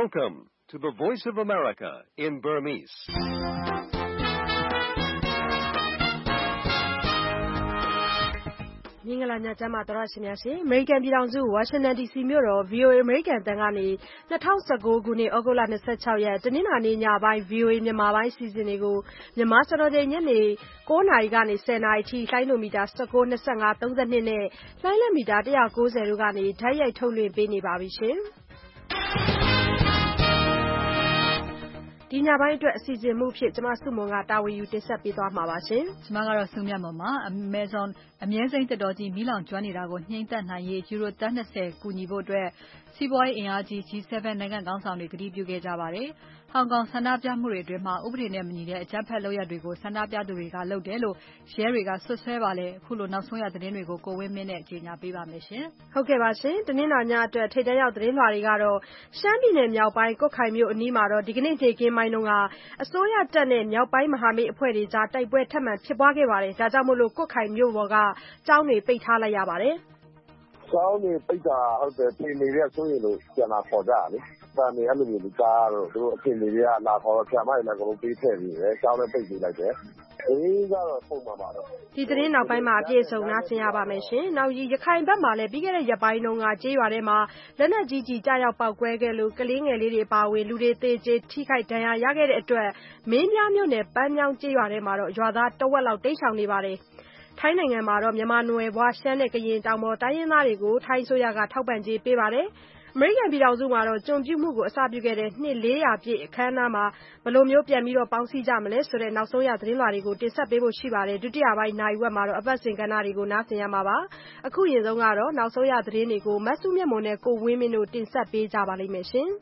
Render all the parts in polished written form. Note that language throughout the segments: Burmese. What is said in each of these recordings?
Welcome to the Voice of America in Burmese. ။မင်္ဂလာညချမ်းပါသောရရှိများရှင်။ American ပြည်ထောင်စု Washington DC မြို့တော် VOA American တန်ကနေ2019ခုနှစ်ဩဂုတ်လ26ရက်တနင်္လာနေ့ညပိုင်း VOA မြန်မာပိုင်းအစီအစဉ်တွေကိုမြန်မာစံတော်ချိန်ညနေ9နာရီကနေ10နာရီထိလိုင်းဒိုမီတာ19 25 32နဲ့လိုင်းလက်မီတာ190တို့ကနေဓာတ်ရိုက်ထုတ်လွှင့်ပေးနေပါပြီရှင်။ဒီညပိုင်းအတွက်အစီအစဉ်မှုဖြစ်ကျမစုမွန်ကတာဝန်ယူတင်ဆက်ပေးသွားမှာပါရှင်။ကျမကတော့စုမြတ်မွန်ပါ Amazon အမြဲစိမ်းသစ်တော်ကြီးမီးလောင်ကျွမ်းနေတာကိုနှိမ်သက်နိုင်ရေးယူရိုသန်း20ကူညီဖို့အတွက်စီးပွားရေးအင်အားကြီး G7 နိုင်ငံခေါင်းဆောင်တွေကတိပြုခဲ့ကြပါတယ်။ဟောင်ကောင်ဆန္ဒပြမှုတွေအတွင်းမှာဥပဒေနဲ့မညီတဲ့အကြမ်းဖက်လုပ်ရပ်တွေကိုဆန္ဒပြသူတွေကလုပ်တယ်လို့ရဲတွေကဆွဆွဲပါလေအခုလိုနောက်ဆုံးရသတင်းတွေကိုကိုဝင်းမင်းနဲ့ကြီးညာပေးပါမယ်ရှင်။ဟုတ်ကဲ့ပါရှင်။တနင်္လာညအတွက်ထိပ်တန်းရောက်သတင်းလွှာတွေကတော့ရှမ်းပြည်နယ်မြောက်ပိုင်းကွတ်ခိုင်မြို့အနီးမှာတော့ဒီကနေ့နေ့ကင်းပိုင်းတုန်းကအစိုးရတပ်နဲ့မြောက်ပိုင်းမဟာမိတ်အဖွဲ့တွေကြားတိုက်ပွဲထပ်မံဖြစ်ပွားခဲ့ပါတယ်။ဒါကြောင့်မို့လို့ကွတ်ခိုင်မြို့ပေါ်ကကျောင်းတွေပိတ်ထားလိုက်ရပါတယ်။ကျောင်းတွေပိတ်တာဟုတ်တယ်ပြင်နေရဆိုရင်လို့ပြန်လာခေါ်ကြတယ်။တာနေအဲ့လိုမျိုးကြားတော့သူတို့အပြင်တွေကလာခေါ်တော့ဆရာမတွေလည်းအကုန်လုံးပေးထည့်ပြီးတယ်။ကျောင်းလည်းပိတ်ပေးလိုက်တယ်။အေးကတော့ပုံမှန်ပါတော့ဒီသတင်းနောက်ပိုင်းမှာအပြည့်အစုံနားဆင်ရပါမယ်ရှင်။နောက်ရခိုင်ဘက်မှာလည်းပြီးခဲ့တဲ့ရက်ပိုင်းတုန်းကကြေးရွာထဲမှာလက်နက်ကြီးကြီးကြားရောက်ပောက်ကွဲခဲ့လို့ကလေးငယ်လေးတွေပါဝင်လူတွေသေကျေထိခိုက်ဒဏ်ရာရခဲ့တဲ့အတွက်မင်းပြားမြို့နယ်ပန်းမြောင်းကြေးရွာထဲမှာတော့ရွာသားတဝက်လောက်တိတ်ဆောင်နေပါတယ်။ထိုင်းနိုင်ငံမှာတော့မြန်မာနွယ်ဘွားရှမ်းနဲ့ကရင်တောင်ပေါ်တိုင်းရင်းသားတွေကိုထိုင်းဆိုရကထောက်ပံ့ကြေးပေးပါတယ်။အမေရိကန်ပြည်ထောင်စုမှာတော့ကျွန်ပြုမှုကိုအစပြုခဲ့တဲ့နှစ်400ပြည့်အခမ်းအနားမှာဘယ်လိုမျိုးပြန်ပြီးတော့ပေါင်းစည်းကြမလဲဆိုတဲ့နောက်ဆုံးရသတင်းလွှာတွေကိုတင်ဆက်ပေးဖို့ရှိပါတယ်ဒုတိယပိုင်းနိုင်ဝက်မှာတော့အပတ်စဉ်ကဏ္ဍတွေကိုနားဆင်ရမှာပါအခုရင်ဆုံးကတော့နောက်ဆုံးရသတင်းတွေကိုမဆုမြတ်မွန်နဲ့ကိုဝင်းမင်းတို့တင်ဆက်ပေးကြပါလိမ့်မယ်ရှင်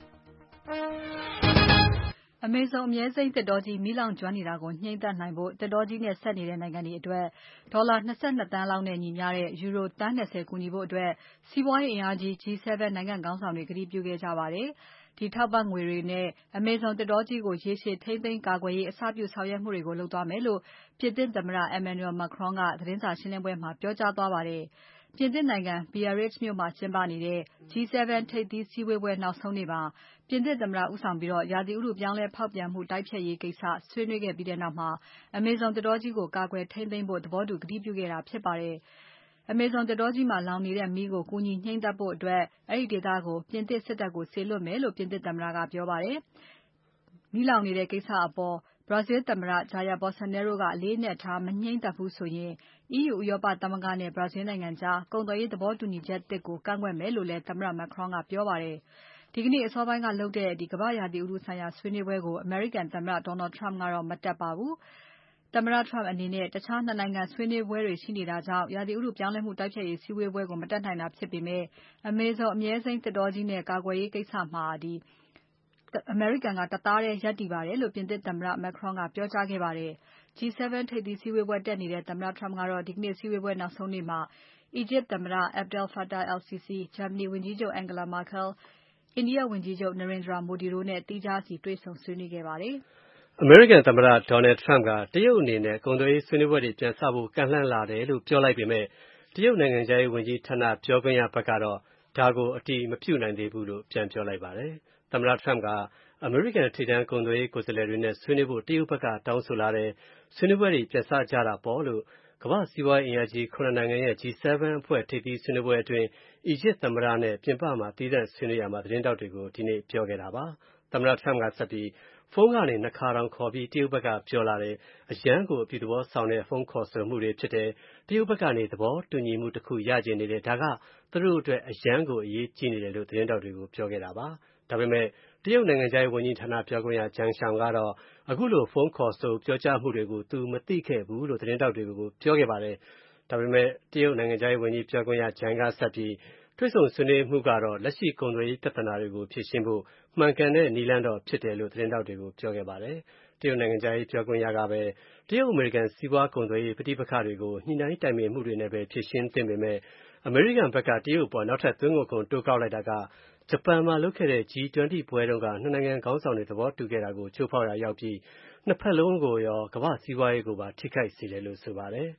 Amazon အမြဲစိမ်းသစ်တော်ကြီးမီးလောင်ကျွမ်းနေတာကိုနှိမ်သက်နိုင်ဖို့သစ်တော်ကြီးနဲ့ဆက်နေတဲ့နိုင်ငံတွေအတွက်ဒေါ်လာ22သန်းလောက်နဲ့ညီမျှတဲ့ယူရိုသန်း20ကူညီဖို့အတွက်စီးပွားရေးအင်အားကြီး G7 နိုင်ငံခေါင်းဆောင်တွေကတိပြုခဲ့ကြပါတယ်။ဒီထောက်ပံ့ငွေတွေနဲ့ Amazon သစ်တော်ကြီးကိုရေရှည်ထိန်းသိမ်းကာကွယ်ရေးအစပြုဆောင်ရွက်မှုတွေကိုလုပ်သွားမယ်လို့ပြင်သစ်သမ္မတ Emmanuel Macron ကသတင်းစာရှင်းပွဲမှာပြောကြားသွားပါတယ်။ပြင်သစ်နိုင်ငံ Biarritz မြို့မှာကျင်းပနေတဲ့ G7 ထိပ်သီးစည်းဝေးပွဲနောက်ဆုံးနေ့မှာပြင်သစ်သမ္မတဦးဆောင်ပြီးရာသီဥတုပြောင်းလဲဖောက်ပြန်မှုတိုက်ဖျက်ရေးကိစ္စဆွေးနွေးခဲ့ပြီးနောက်မှာ Amazon သစ်တောကြီးကိုကာကွယ်ထိန်းသိမ်းဖို့သဘောတူကတိပြုခဲ့တာဖြစ်ပါတယ်။ Amazon သစ်တောကြီးမှာလောင်နေတဲ့မီးကိုကူညီငြိမ်းသတ်ဖို့အတွက်အဲဒီဒေသကိုပြင်သစ်စစ်တပ်ကိုစေလွှတ်မယ်လို့ပြင်သစ်သမ္မတကပြောပါတယ်။မီးလောင်နေတဲ့ကိစ္စအပေါ်Brazil သမ္မတ Jair Bolsonaro ကအလေးအနက်ထားမငြိမ်းသတ်ဘူးဆိုရင် EU ဥရောပသမဂ္ဂနဲ့ Brazil နိုင်ငံကြားကုန်သွယ်ရေးသဘောတူညီချက်သစ်ကိုကန့်ကွက်မယ်လို့လည်းသမ္မတ Macron ကပြောပါတယ်။ဒီကနေ့အစောပိုင်းကလုပ်တဲ့ကမ္ဘာ့ရာသီဥတုဆိုင်ရာဆွေးနွေးပွဲကိုအမေရိကန်သမ္မတ Donald Trump ကတော့မတက်ပါဘူး။သမ္မတ Trump အနေနဲ့တခြား2နိုင်ငံဆွေးနွေးပွဲတွေရှိနေတာကြောင့်ရာသီဥတုပြောင်းလဲမှုတိုက်ဖျက်ရေးစည်းဝေးပွဲကိုမတက်နိုင်တာဖြစ်ပေမဲ့ Amazon အမြဲစိမ်းသစ်တောကြီးနဲ့ကာကွယ်ရေးကိစ္စမှာအမေရိကန်ကတသားတည်းရပ်တည်ပါတယ်လို့ပြင်သစ်သမ္မတ Macron ကပြောကြားခဲ့ပါတယ်။ G7 ထိပ်သီးစည်းဝေးပွဲတက်နေတဲ့သမ္မတ Trump ကတော့ဒီကနေ့စည်းဝေးပွဲနောက်ဆုံးနေ့မှာအီဂျစ်သမ္မတ Abdel Fattah al-Sisi, ဂျာမနီဝန်ကြီးချုပ် Angela Merkel, အိန္ဒိယဝန်ကြီးချုပ် Narendra Modi တို့နဲ့သီးခြားစီတွေ့ဆုံဆွေးနွေးခဲ့ပါတယ်။အမေရိကန်သမ္မတ Donald Trump ကတရုတ်အနေနဲ့ကုန်သွယ်ရေးဆွေးနွေးပွဲတွေပြန်စဖို့ကန့်လန့်လာတယ်လို့ပြောလိုက်ပေမဲ့တရုတ်နိုင်ငံခြားရေးဝန်ကြီးဌာနပြောခွင့်ရဘက်ကတော့ဒါကိုအတည်မပြုနိုင်သေးဘူးလို့ပြန်ပြောလိုက်ပါတယ်။သမ္မတ Trump ကအမေရိကန်ထိပ်တန်းကုန်သွယ်ရေးကိုယ်စားလှယ်တွေနဲ့ဆွေးနွေးဖို့တရုတ်ဘက်ကတောင်းဆိုလာတယ်ဆွေးနွေးပွဲတွေပြန်စကြတာပေါ့လို့ကမ္ဘာ့စီးပွားရေးအင်အားကြီး9နိုင်ငံရဲ့ G7 အဖွဲ့ထိပ်သီးဆွေးနွေးပွဲအတွင်းအီဂျစ်သမ္မတနဲ့ပြင်ပမှာတည်တဲ့ဆွေးနွေးရာမှာသတင်းတောက်တွေကိုဒီနေ့ပြောခဲ့တာပါ။သမ္မတ Trump ကဆက်ပြီးဖုန်းကနေ2ခါတောင်ခေါ်ပြီးတရုတ်ဘက်ကပြောလာတယ်အရန်ကိုအပြုသဘောဆောင်တဲ့ဖုန်းခေါ်ဆိုမှုတွေဖြစ်တယ်တရုတ်ဘက်ကနေသဘောတူညီမှုတစ်ခုရကျင်နေတယ်ဒါကသူတို့အတွက်အရန်ကိုအရေးကြီးနေတယ်လို့သတင်းတောက်တွေကိုပြောခဲ့တာပါ။ဒါပေမဲ့တရုတ်နိုင်ငံခြားရေးဝန်ကြီးဌာနပြောခွင့်ရဂျန်ရှောင်ကတော့အခုလိုဖုန်းခေါ်ဆိုပြောကြားမှုတွေကိုသူမသိခဲ့ဘူးလို့သတင်းတောက်တွေကိုပြောခဲ့ပါတယ်။ဒါပေမဲ့တရုတ်နိုင်ငံခြားရေးဝန်ကြီးပြောခွင့်ရဂျန်ကဆက်ပြီးတွေ့ဆုံဆွေးနွေးမှုကတော့လက်ရှိကုန်သွယ်ရေးပြဿနာတွေကိုဖြေရှင်းဖို့မှန်ကန်တဲ့နည်းလမ်းတော့ဖြစ်တယ်လို့သတင်းတောက်တွေကိုပြောခဲ့ပါတယ်။တရုတ်နိုင်ငံခြားရေးပြောခွင့်ရကပဲတရုတ်အမေရိကန်စီးပွားကုန်သွယ်ရေးပဋိပက္ခတွေကိုညှိနှိုင်းတိုင်ပင်မှုတွေနဲ့ပဲဖြေရှင်းသင့်ပေမဲ့အမေရိကန်ဘက်ကတရုတ်အပေါ်နောက်ထပ်သွင်းကုန်ခွန်တိုးကောက်လိုက်တာကဂျပန်မှာလုပ်ခဲ့တဲ့ G20 ပွဲတုန်းကနှစ်နိုင်ငံခေါင်းဆောင်တွေသဘောတူခဲ့တာကိုချိုးဖောက်ရာရောက်ပြီးနှစ်ဖက်လုံးကိုရောကမ္ဘာ့စီးပွားရေးကိုပါထိခိုက်စေတယ်လို့ဆိုပါတယ်။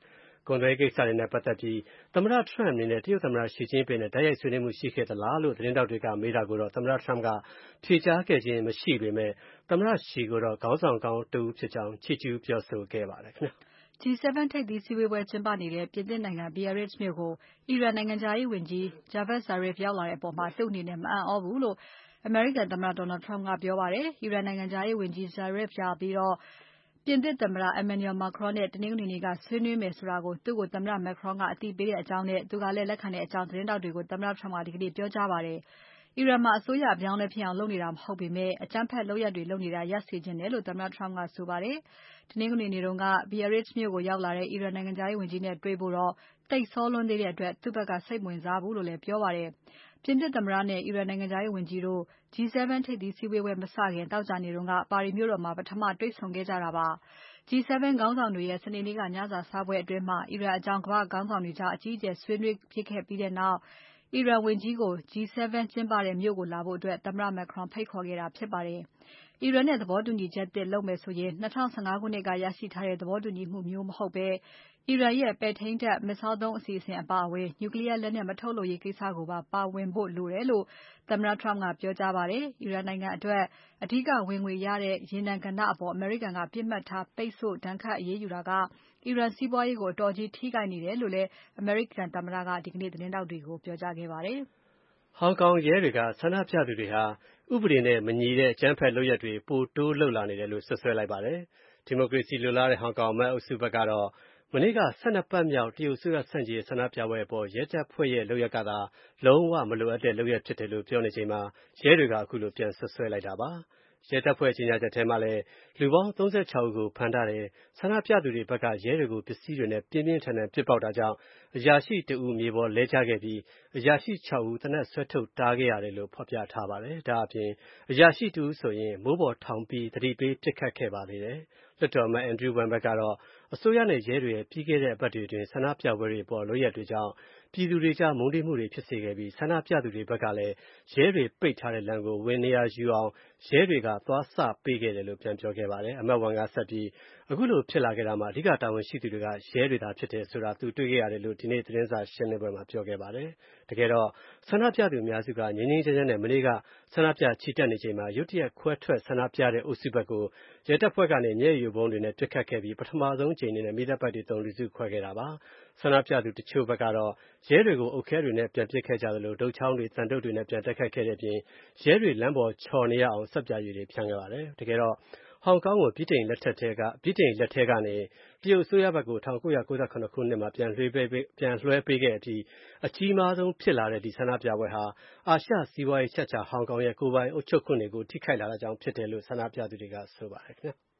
ကုန်သွယ်ရေးကိစ္စတွေနဲ့ပတ်သက်ပြီးသမ္မတ Trump အနေနဲ့တရုတ်သမ္မတ Xi Jinping နဲ့တိုက်ရိုက်ဆွေးနွေးမှုရှိခဲ့သလားလို့သတင်းထောက်တွေကမေးတာကိုတော့သမ္မတ Trump ကဖြေကြားခဲ့ခြင်းမရှိပေမဲ့သမ္မတ Xi ကိုတော့ခေါင်းဆောင်ကောင်းတစ်ဦးဖြစ်ကြောင်းချီးကျူးပြောဆိုခဲ့ပါတယ်ခင်ဗျာ။ G7 ထိပ်သီးစည်းဝေးပွဲကျင်းပနေတဲ့ပြင်သစ်နိုင်ငံ Biarritz မြို့ကိုအီရန်နိုင်ငံခြားရေးဝန်ကြီး Javad Zarif ရောက်လာတဲ့အပေါ်သူ့အနေနဲ့မအံ့သြဘူးလို့အမေရိကန်သမ္မတ Donald Trump ကပြောပါတယ်။ အီရန်နိုင်ငံခြားရေးဝန်ကြီး Zarif လာပြီးပြင်သစ်သမ္မတ Emmanuel Macron နဲ့တနင်္ဂနွေနေ့ကဆွေးနွေးမယ်ဆိုတာကိုသူ့ကိုသမ္မတ Macron ကအသိပေးတဲ့အကြောင်းနဲ့သူကလည်းလက်ခံတဲ့အကြောင်းသတင်းထောက်တွေကိုသမ္မတ Trump ကဒီကနေ့ပြောကြားပါတယ်။ အီရန်မှာအစိုးရအပြောင်းအလဲဖြစ်အောင်လုပ်နေတာမဟုတ်ပေမဲ့အကြမ်းဖက်လုပ်ရပ်တွေလုပ်နေတာရပ်စေချင်တယ်လို့သမ္မတ Trump ကဆိုပါတယ်။ တနင်္ဂနွေနေ့တုန်းက Biarritz မြို့ကိုရောက်လာတဲ့အီရန်နိုင်ငံခြားရေးဝန်ကြီးနဲ့တွေ့ဖို့သိပ်စောလွန်းသေးတဲ့အတွက်သူ့ဘက်ကစိတ်မဝင်စားဘူးလို့လည်းပြောပါတယ်။ ပြင်သစ်သမ္မတနဲ့အီရန်နိုင်ငံခြားရေးဝန်ကြီးတို့ G7 ထိပ်သီးစည်းဝေးပွဲမစခင်သောကြာနေ့ကပါရီမြို့တော်မှာပထမတွေ့ဆုံခဲ့ကြတာပါ။ G7 ခေါင်းဆောင်တွေရဲ့စနေနေ့ကညစာစားပွဲအတွင်းအီရန်အကြောင်းကမ္ဘာ့ခေါင်းဆောင်တွေကြားအကြီးအကျယ်ဆွေးနွေးဖြစ်ခဲ့ပြီးနောက်အီရန်ဝန်ကြီးကို G7 ကျင်းပတဲ့မြို့ကိုလာဖို့သမ္မတ Macron ဖိတ်ခေါ်ခဲ့တာဖြစ်ပါတယ်။ အီရန်နဲ့သဘောတူညီချက်သစ်လုပ်မယ်ဆိုရင်2015 ခုနှစ်ကရရှိထားတဲ့သဘောတူညီမှုမျိုးမဟုတ်ဘဲအီရန်ရဲ့ပဲ့ထိန်းတပ် Missile ဒုံးအစီအစဉ်အပါအဝင် Nuclear လက်နက်မထုတ်လုပ်ရေးကိစ္စကိုပါပါဝင်ဖို့လိုတယ်လို့သမ္မတ Trump ကပြောကြားပါတယ်။ အီရန်နိုင်ငံအတွက်အဓိကဝင်ငွေရတဲ့ရေနံကဏ္ဍအပေါ်အမေရိကန်ကပစ်မှတ်ထားပိတ်ဆို့ဒဏ်ခတ်အရေးယူတာကအီရန်စီးပွားရေးကိုအတော်ကြီးထိခိုက်နေတယ်လို့လည်းအမေရိကန်သမ္မတကဒီကနေ့သတင်းထောက်တွေကိုပြောကြားခဲ့ပါတယ်။ဟောင်ကောင်ရဲတွေကဆန္ဒပြသူတွေဟာဥပဒေနဲ့မညီတဲ့အကြမ်းဖက်လုပ်ရပ်တွေပိုတိုးလုပ်လာနေတယ်လို့စွပ်စွဲလိုက်ပါတယ်။ဒီမိုကရေစီလိုလားတဲ့ဟောင်ကောင်အမတ်အုပ်စုဘက်ကတော့မနေ့က12ပတ်မြောက်တရုတ်အစိုးရဆန့်ကျင်ရေးဆန္ဒပြပွဲအပေါ်ရဲတပ်ဖွဲ့ရဲ့လုပ်ရပ်ကသာလုံးဝမလိုအပ်တဲ့လုပ်ရပ်ဖြစ်တယ်လို့ပြောနေချိန်မှာရဲတွေကအခုလိုပြန်စွပ်စွဲလိုက်တာပါ။ရဲတပ်ဖွဲ့ကြေညာချက်ထဲမှာလည်းလူပေါင်း36ဦးကိုဖမ်းထားတယ်။ဆန္ဒပြသူတွေဘက်ကရဲတွေကိုပစ္စည်းတွေနဲ့ပြင်းပြင်းထန်ထန်ပစ်ပေါက်တာကြောင့်အရာရှိတဦးမြေပေါ်လဲကျခဲ့ပြီးအရာရှိ6ဦးသေနတ်ဆွဲထုတ်တားခဲ့ရတယ်လို့ဖော်ပြထားပါတယ်။ဒါအပြင်အရာရှိတဦးဆိုရင်မိုးပေါ်ထောင်ပြီးသတိပေးပစ်ခတ်ခဲ့ပါသေးတယ်။လွှတ်တော်အမတ် Andrew Wimber ကတော့အစိုးရနဲ့ရဲတွေရဲ့ပြီးခဲ့တဲ့အပတ်တွေအတွင်းဆန္ဒပြပွဲတွေအပေါ်လုပ်ရပ်တွေကြောင့်ပြည်သူတွေကြားမုန်းတီးမှုတွေဖြစ်စေခဲ့ပြီးဆန္ဒပြသူတွေဘက်ကလည်းရဲတွေပိတ်ထားတဲ့လမ်းကိုဝင်နေရာယူအောင်ရဲတွေကသွားစပေးခဲ့တယ်လို့ပြန်ပြောခဲ့ပါတယ်။အမတ် Wong ကဆက်ပြီးအခုလိုဖြစ်လာခဲ့တာမှာအဓိကတာဝန်ရှိသူတွေကရဲတွေသာဖြစ်တယ်ဆိုတာသူတွေ့ခဲ့ရတယ်လို့ဒီနေ့သတင်းစာရှင်းလင်းပွဲမှာပြောခဲ့ပါတယ်။တကယ်တော့ဆန္ဒပြသူအများစုကငြိမ်းငြိမ်းချမ်းချမ်းနဲ့မနေ့ကဆန္ဒပြချီတက်နေချိန်မှာရုတ်တရက်ခွဲထွက်ဆန္ဒပြတဲ့အုပ်စုဘက်ကိုရဲတပ်ဖွဲ့ကနေမျက်ရည်ယိုဗုံးတွေနဲ့ပစ်ခတ်ခဲ့ပြီးပထမဆုံးအကြိမ်အနေနဲ့မီးသတ်ပိုက်တွေသုံးလူစုခွဲခဲ့တာပါ။ဆန္ဒပြသူတချို့ဘက်ကတော့ရဲတွေကိုအုတ်ခဲတွေနဲ့ပြန်ပစ်ခဲ့ကြသလိုဒုတ်ချောင်းတွေသံတုတ်တွေနဲ့ပြန်တိုက်ခိုက်ခဲ့တဲ့အပြင်ရဲတွေလမ်းပေါ်ချော်နေရအောင်စက်ပြာရည်တွေဖြန်းခဲ့ပါတယ်။တကယ်တော့ဟောင်ကောင်ကိုဗြိတိန်လက်ထဲကနေတရုတ်အစိုးရဘက်ကို1998ခုနှစ်မှာပြန်လွှဲပေးခဲ့အပြီးအကြီးမားဆုံးဖြစ်လာတဲ့ဒီဆန္ဒပြပွဲဟာအာရှစီးပွားရေးချဟောင်ကောင်ရဲ့ကိုယ်ပိုင်အုပ်ချုပ်ခွင့်တွေကိုထိခိုက်လာတာကြောင့်ဖြစ်တယ်လို့ဆန္ဒပြသူတွေကဆိုပါတယ်ခင်ဗျာ။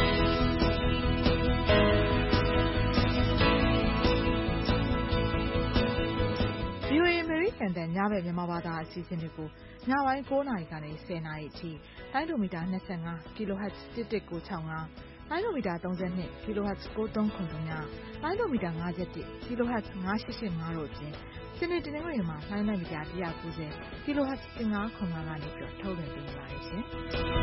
VOA အမေရိကန်တန်ညဘက်မြန်မာဘာသာအစီအစဉ်တွေကိုညပိုင်း9နာရီကနေ10နာရီအထိလိုင်းဒိုမီတာ25 kHz 11965လိုင်းဒိုမီတာ32 kHz 9393လိုင်းဒိုမီတာ51 kHz 9885တို့အပြင်စနေတနင်္ဂနွေမှာလိုင်းမီတာ190 kHz 1505ကနေထုတ်လွှင့်ပေးနေပါတယ်ရှင်။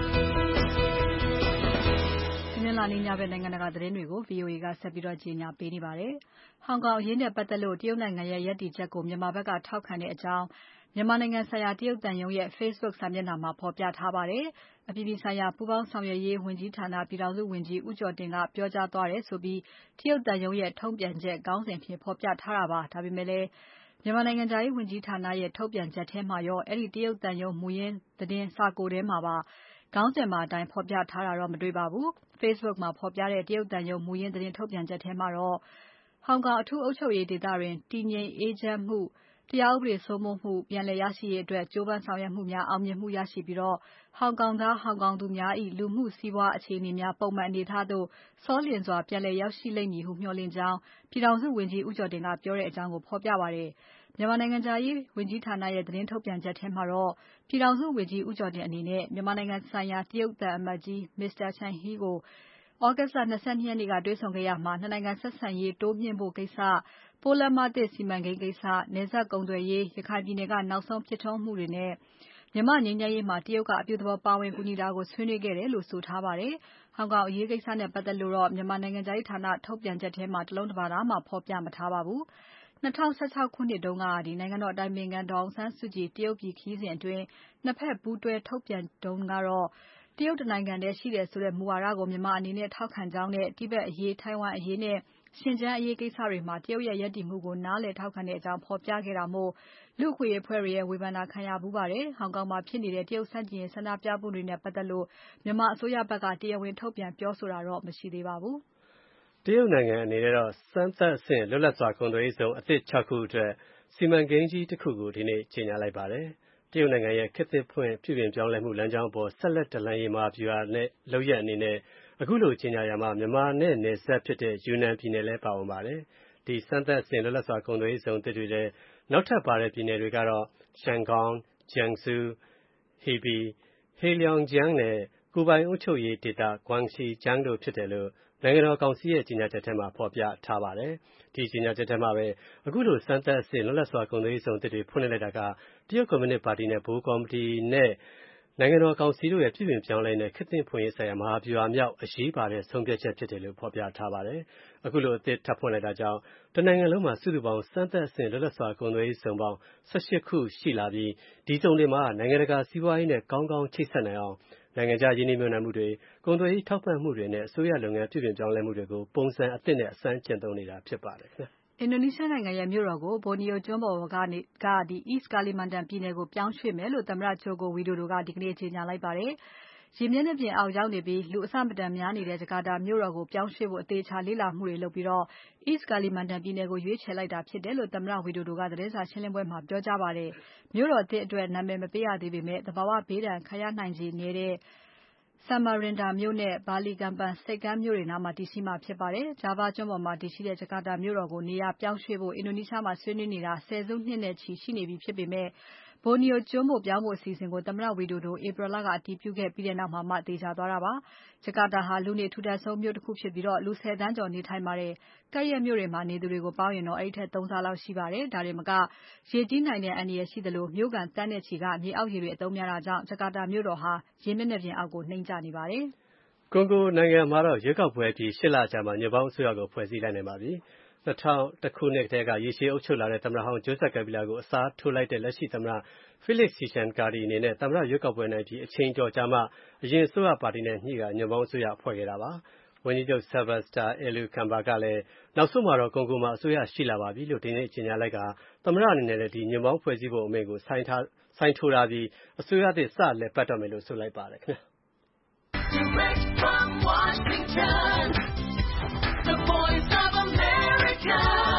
တနင်္လာနေ့ညဘက်နိုင်ငံတကာသတင်းတွေကို VOA ကဆက်ပြီးကြီးညာပေးနေပါတယ်။ဟောင်ကောင်အရေးနဲ့ပတ်သက်လို့တရုတ်နိုင်ငံရဲ့ရပ်တည်ချက်ကိုမြန်မာဘက်ကထောက်ခံတဲ့အကြောင်းမြန်မာနိုင်ငံဆိုင်ရာတရုတ်သံရုံးရဲ့ Facebook စာမျက်နှာမှာဖော်ပြထားပါတယ်။အပြည်ပြည်ဆိုင်ရာပူးပေါင်းဆောင်ရွက်ရေးဝန်ကြီးဌာနပြည်ထောင်စုဝန်ကြီးဦးကျော်တင်ကပြောကြားသွားတယ်ဆိုပြီးတရုတ်သံရုံးရဲ့ထုတ်ပြန်ချက်ခေါင်းစဉ်ဖြင့်ဖော်ပြထားတာပါ။ဒါပေမဲ့လည်းမြန်မာနိုင်ငံခြားရေးဝန်ကြီးဌာနရဲ့ထုတ်ပြန်ချက်ထဲမှာရောအဲ့ဒီတရုတ်သံရုံးမူရင်းသတင်းစာကိုထဲမှာပါခေါင်းစဉ်မှာအတိုင်းဖော်ပြထားတာတော့မတွေ့ပါဘူး။ Facebook မှာဖော်ပြတဲ့တရုတ်သံရုံးမူရင်းသတင်းထုတ်ပြန်ချက်ထဲမှာတော့ဟောင်ကောင်အထူးအုပ်ချုပ်ရေးဒေသတွင်တည်ငြိမ်အေးချမ်းမှုတရားဥပဒေစိုးမိုးမှုပြန်လည်ရရှိရေးအတွက်ကြိုးပမ်းဆောင်ရွက်မှုများအောင်မြင်မှုရရှိပြီးဟောင်ကောင်သားဟောင်ကောင်သူများ၏လူမှုစီးပွားအခြေအနေများပုံမှန်အနေအထားသို့စောလျင်စွာပြန်လည်ရောက်ရှိလိမ့်မည်ဟုမျှော်လင့်ကြောင်းပြည်ထောင်စုဝန်ကြီးဦးကျော်တင်ကပြောတဲ့အကြောင်းကိုဖော်ပြပါတယ်။မြန်မာနိုင်ငံခြားရေးဝန်ကြီးဌာနရဲ့သတင်းထုတ်ပြန်ချက်ထဲမှာတော့ပြည်ထောင်စုဝန်ကြီးဦးကျော်တင်အနေနဲ့မြန်မာနိုင်ငံဆိုင်ရာတရုတ်သံအမတ်ကြီး Mr. Chen He ကို August လ 22 ရက်နေ့ကတွေ့ဆုံခဲ့ရာမှာနှစ်နိုင်ငံဆက်ဆံရေးတိုးမြှင့်ဖို့ကိစ္စပိုးလမ်းမသစ်စီမံကိန်းကိစ္စနယ်စပ်ကုန်သွယ်ရေးရခိုင်ပြည်နယ်ကနောက်ဆုံးဖြစ်ထွန်းမှုတွေနဲ့မြန်မာ့ငြိမ်းချမ်းရေးမှာတရုတ်ကအပြုသဘောပါဝင်ကူညီတာကိုဆွေးနွေးခဲ့တယ်လို့ဆိုထားပါတယ်။ဟောင်ကောင်အရေးကိစ္စနဲ့ပတ်သက်လို့တော့မြန်မာနိုင်ငံခြားရေးဌာနထုတ်ပြန်ချက်ထဲမှာတလုံးတပါးမှဖော်ပြမထားပါဘူး။2016 ခုနှစ်တုန်းကနိုင်ငံတော်အတိုင်ပင်ခံဒေါ်အောင်ဆန်းစုကြည်တရုတ်ပြည်ခရီးစဉ်အတွင်းနှစ်ဖက်ပူးတွဲထုတ်ပြန်တုန်းကတော့တရုတ်တနိုင်ငံတည်းရှိတယ်ဆိုတဲ့မူဝါဒကိုမြန်မာအနေနဲ့ထောက်ခံကြောင်းနဲ့တိဘက်အရေးထိုင်ဝမ်အရေးနဲ့ရှင်ကျန်းအရေးကိစ္စတွေမှာတရုတ်ရဲ့ရပ်တည်မှုကိုနားလည်ထောက်ခံတဲ့အကြောင်းဖော်ပြခဲ့တာမို့လူ့အခွင့်အရေးအဖွဲ့တွေရဲ့ဝေဖန်တာခံရဘူးပါတယ်။ဟောင်ကောင်မှာဖြစ်နေတဲ့တရုတ်ဆန့်ကျင်ရေးဆန္ဒပြမှုတွေနဲ့ပတ်သက်လို့မြန်မာအစိုးရဘက်ကတရားဝင်ထုတ်ပြန်ပြောဆိုတာတော့မရှိသေးပါဘူး။တရုတ်နိုင်ငံအနေနဲ့တော့စမ်းသပ်အဆင့်လွတ်လပ်စွာကုန်သွယ်ရေးဇုံအသစ်6ခုအတွက်စီမံကိန်းကြီးတစ်ခုကိုဒီနေ့ကြေညာလိုက်ပါတယ်။တရုတ်နိုင်ငံရဲ့ခေတ်သစ်ဖွင့်ပြုပြင်ပြောင်းလဲမှုလမ်းကြောင်းအပေါ်ဆက်လက်တလှမ်းရေးမှာဗျူဟာနဲ့လုပ်ရက်အနေနဲ့အခုလိုကြေညာရမှာမြန်မာနဲ့နယ်စပ်ဖြစ်တဲ့ယူနန်ပြည်နယ်လည်းပါဝင်ပါတယ်။ဒီစမ်းသပ်အဆင့်လွတ်လပ်စွာကုန်သွယ်ရေးဇုံအသစ်တွေထဲနောက်ထပ်ပါတဲ့ပြည်နယ်တွေကတော့ရှန်ကောင်၊ဂျန်ဆူး၊ဟီဘီ၊ဟေလျောင်ဂျန်းနဲ့ကိုယ်ပိုင်အုပ်ချုပ်ရေးဒေသဂွမ်ရှီဂျန်းတို့ဖြစ်တယ်လို့နိုင်ငံတော်ကောင်စီရဲ့ကြေညာချက်ထဲမှာဖော်ပြထားပါတယ်။ဒီကြေညာချက်ထဲမှာပဲအခုလိုစမ်းသပ်အဆင့်လွတ်လပ်စွာကုန်သွယ်ရေးဇုံအသစ်တွေဖွင့်လှစ်လိုက်တာကတရုတ်ကွန်မြူနစ်ပါတီနဲ့ဗဟိုကော်မတီနဲ့နိုင်ငံတော်ကောင်စီတို့ရဲ့ပြုပြင်ပြောင်းလဲတဲ့ခေတ်သစ်ဖွင့်ရေးဆိုင်ရာမဟာဗျူဟာမြောက်အရေးပါတဲ့ဆုံးဖြတ်ချက်ဖြစ်တယ်လို့ဖော်ပြထားပါတယ်။အခုလိုအသစ်ထပ်ဖွင့်လိုက်တာကြောင့်တနိုင်ငံလုံးမှာစုစုပေါင်းစမ်းသပ်အဆင့်လွတ်လပ်စွာကုန်သွယ်ရေးဇုံပေါင်း18ခုရှိလာပြီးဒီဇုံတွေမှာနိုင်ငံတကာစီးပွားရေးနဲ့ကောင်းကောင်းချိတ်ဆက်နိုင်အောင်နိုင်ငံခြားရင်းနှီးမြှုပ်နှံမှုတွေကုန်သွယ်ရေးထောက်ပံ့မှုတွေနဲ့အစိုးရလုပ်ငန်းပြုပြင်ပြောင်းလဲမှုတွေကိုပုံစံအသစ်နဲ့အစမ်းကျင့်သုံးနေတာဖြစ်ပါတယ်ခင်ဗျာ။အင်ဒိုနီးရှားနိုင်ငံရဲ့မြို့တော်ကိုဘော်နီယိုကျွန်းပေါ်ကEast Kalimantan ပြည်နယ်ကိုပြောင်းရွှေ့မယ်လို့သမ္မတ Joko Widodo ကဒီကနေ့ကြေညာလိုက်ပါတယ်။ရေမျက်နှာပြင်အောက်ရောက်နေပြီးလူအဆမတန်များနေတဲ့ဂျကာတာမြို့တော်ကိုပြောင်းရွှေ့ဖို့အသေးချာလေ့လာမှုတွေလုပ်ပြီး East Kalimantan ပြည်နယ်ကိုရွေးချယ်လိုက်တာဖြစ်တယ်လို့သမ္မတ Widodo ကသတင်းစာရှင်းပွဲမှာပြောကြားပါတယ်။မြို့တော်အသစ်အတွက်နာမည်မပေးရသေးပေမဲ့သဘာဝဘေးဒဏ်ခံရနိုင်ခြေနည်းတဲ့Samarinda မြို့နဲ့ Balikpapan ဆိပ်ကမ်းမြို့တွေနားမှာတည်ရှိမှာဖြစ်ပါတယ်။ Java ကျွန်းပေါ်မှာတည်ရှိတဲ့ဂျကာတာမြို့တော်ကိုနေရာပြောင်းရွှေ့ဖို့အင်ဒိုနီးရှားမှာဆွေးနွေးနေတာဆယ်စုနှစ်နဲ့ချီရှိနေပြီဖြစ်ပေမဲ့ဘော်နီယိုကျွန်းကိုပြောင်းဖို့အစီအစဉ်ကိုသမ္မတ Widodo ဧပြီလကအတည်ပြုခဲ့ပြီးနောက်မှသေချာသွားတာပါ။ဂျကာတာဟာလူနေထူထပ်ဆုံးမြို့တစ်ခုဖြစ်ပြီးလူ10သန်းကျော်နေထိုင်ပါတယ်။ကပ်ရက်မြို့တွေမှာနေသူတွေကိုပေါင်းရင်တော့အဲဒီထက်3ဆလောက်ရှိပါတယ်။ဒါတင်မကရေကြီးနိုင်တဲ့အန္တရာယ်ရှိသလိုမြို့ခံသန်းနဲ့ချီကမြေအောက်ရေတွေအသုံးများတာကြောင့်ဂျကာတာမြို့တော်ဟာရေမျက်နှာပြင်အောက်ကိုနှိမ့်ကျနေပါတယ်။ကွန်ဂိုနိုင်ငံမှာတော့ရွေးကောက်ပွဲပြီး8လကြာမှညွန့်ပေါင်းအစိုးရကိုဖွဲ့စည်းလိုက်နိုင်ပါပြီ။2001ခုနှစ်ကရေရှည်အုပ်ချုပ်လာတဲ့သမ္မတဟောင်း Joseph Kabila ကိုအစားထိုးလိုက်တဲ့လက်ရှိသမ္မတ Felix Tshisekedi အနေနဲ့သမ္မတရွေးကောက်ပွဲနိုင်ပြီးအချိန်တော်ကြာမှအရင်အစိုးရပါတီနဲ့ညှိကညွန့်ပေါင်းအစိုးရဖွဲ့ခဲ့တာပါ။ဝန်ကြီးချုပ် Sylvester Illunkamba ကလည်းနောက်ဆုံးမှာတော့ကွန်ဂိုမှာအစိုးရရှိလာပါပြီလို့ဒီနေ့ကြေညာလိုက်ကသမ္မတအနေနဲ့ဒီညွန့်ပေါင်းဖွဲ့စည်းဖို့အမိန့်ကိုဆိုင်းထိုးထားပြီးအစိုးရသစ်စလည်ပတ်တော့မယ်လို့ဆိုလိုက်ပါတယ်ခင်ဗျာ။ Direct from Washington, the Voice of America,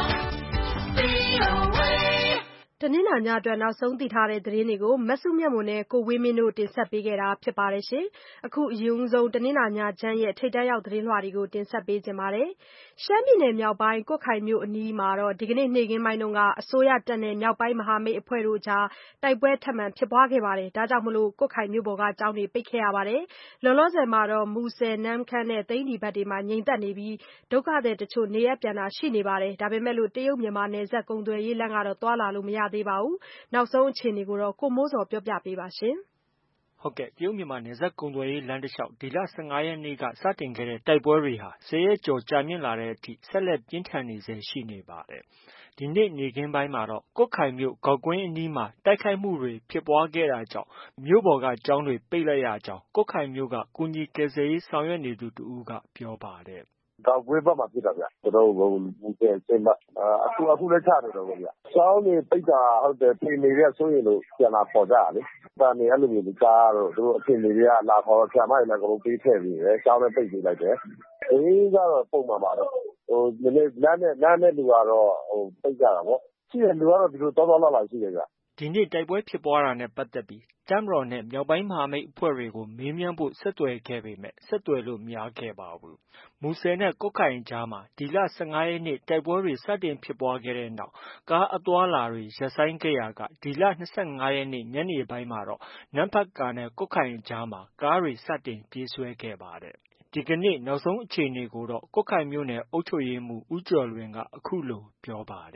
VOA တနင်္လာညအတွက်နောက်ဆုံးသိထားတဲ့သတင်းတွေကိုမစုမြတ်မွန်နဲ့ကိုဝင်းမင်းတို့တင်ဆက်ပေးခဲ့တာဖြစ်ပါတယ်ရှင်။အခုအရင်ဆုံးတနင်္လာညချမ်းရဲ့ထိပ်တန်းရောက်သတင်းလွှာတွေကိုတင်ဆက်ပေးခြင်းပါတယ်။ရှမ်းပြည်နယ်မြောက်ပိုင်းကွတ်ခိုင်မြို့အနီးမှာဒီကနေ့နေ့ခင်းပိုင်းကအစိုးရတပ်နဲ့မြောက်ပိုင်းမဟာမိတ်အဖွဲ့တို့ကြားတိုက်ပွဲထပ်မံဖြစ်ပွားခဲ့ပါတယ်။ဒါကြောင့်ကွတ်ခိုင်မြို့ပေါ်ကကျောင်းတွေပိတ်ခဲ့ရပါတယ်။လောလောဆယ်မှာမူဆယ်နမ့်ခမ်းနဲ့သိန္နီဘက်တွေမှာငြိမ်သက်နေပြီးဒုက္ခသည်တချို့နေရပ်ပြန်တာရှိနေပါတယ်။ဒါပေမဲ့တရုတ်မြန်မာနယ်စပ်ကုန်သွယ်ရေးလမ်းကတော့သွားလာလို့မရသေးပါဘူး။နောက်ဆုံးအခြေအနေကိုကိုမိုးဇော်ပြောပြပေးပါရှင်။ဟုတ်ကဲ့တရုတ်မြန်မာနယ်စပ်ကုန်သွယ်ရေးလမ်းတစ်လျှောက်ဒီလ15ရက်နေ့ကစတင်ခဲ့တဲ့တိုက်ပွဲတွေဟာ10ရက်ကျော်ကြာမြင့်လာတဲ့အထိဆက်လက်ပြင်းထန်နေဆဲရှိနေပါတယ်။ဒီနေ့နေ့ခင်းပိုင်းမှာတော့ကွတ်ခိုင်မြို့ဂေါက်ကွင်းအနီးမှာတိုက်ခိုက်မှုတွေဖြစ်ပွားခဲ့တာကြောင့်မြို့ပေါ်ကကျောင်းတွေပိတ်လိုက်ရကြောင်းကွတ်ခိုင်မြို့ကကူညီကယ်ဆယ်ရေးဆောင်ရွက်နေသူတဦးကပြောပါတယ်။ဂေါက်ကွင်းဘက်မှာဖြစ်တာဗျ။ကျွန်တော်တို့မူဆယ်ဆင်းဘက်အခုလည်းချနေတော့ဗျ။ကျောင်းတွေပိတ်တာဟုတ်တယ်ဖေမေတွေကစိုးရင်လို့ပြန်လာခေါ်ကြတာလေ။တာနေအဲ့လိုမျိုးကြားတော့သူတို့အဖေမေတွေကလာခေါ်တော့ဆရာမတွေလည်းအကုန်လုံးပေးထည့်ပြီးတယ်။ကျောင်းလည်းပိတ်ပေးလိုက်တယ်။အေးကတော့ပုံမှန်ပါတော့။နည်းနည်းလမ်းနဲ့လူကတော့ပိတ်ကြတာပေါ့။ရှိတဲ့လူကတော့ဒီလိုသွားလာရှိတယ်ဗျ။ဒီနေ့တိုက်ပွဲဖြစ်ပွားတာနဲ့ပတ်သက်ပြီးတပ်မတော်နဲ့မြောက်ပိုင်းမဟာမိတ်အဖွဲ့တွေကိုမေးမြန်းဖို့ဆက်သွယ်ခဲ့ပေမဲ့ဆက်သွယ်လို့မရခဲ့ပါဘူး။မူဆယ်နဲ့ကွတ်ခိုင်ကြားမှာဒီလ15ရက်နေ့တိုက်ပွဲတွေစတင်ဖြစ်ပွားခဲ့တဲ့နောက်ကားအသွားအလာတွေရပ်ဆိုင်းခဲ့ရာကဒီလ25ရက်နေ့ညနေပိုင်းမှာတော့နမ့်ဖတ်ကာနဲ့ကွတ်ခိုင်ကြားမှာကားတွေစတင်ပြေးဆွဲခဲ့ပါတယ်။ဒီကနေ့နောက်ဆုံးအခြေအနေကိုတော့ကွတ်ခိုင်မြို့နယ်အုပ်ချုပ်ရေးမှူးဦးကျော်လွင်ကအခုလိုပြောပါတယ်။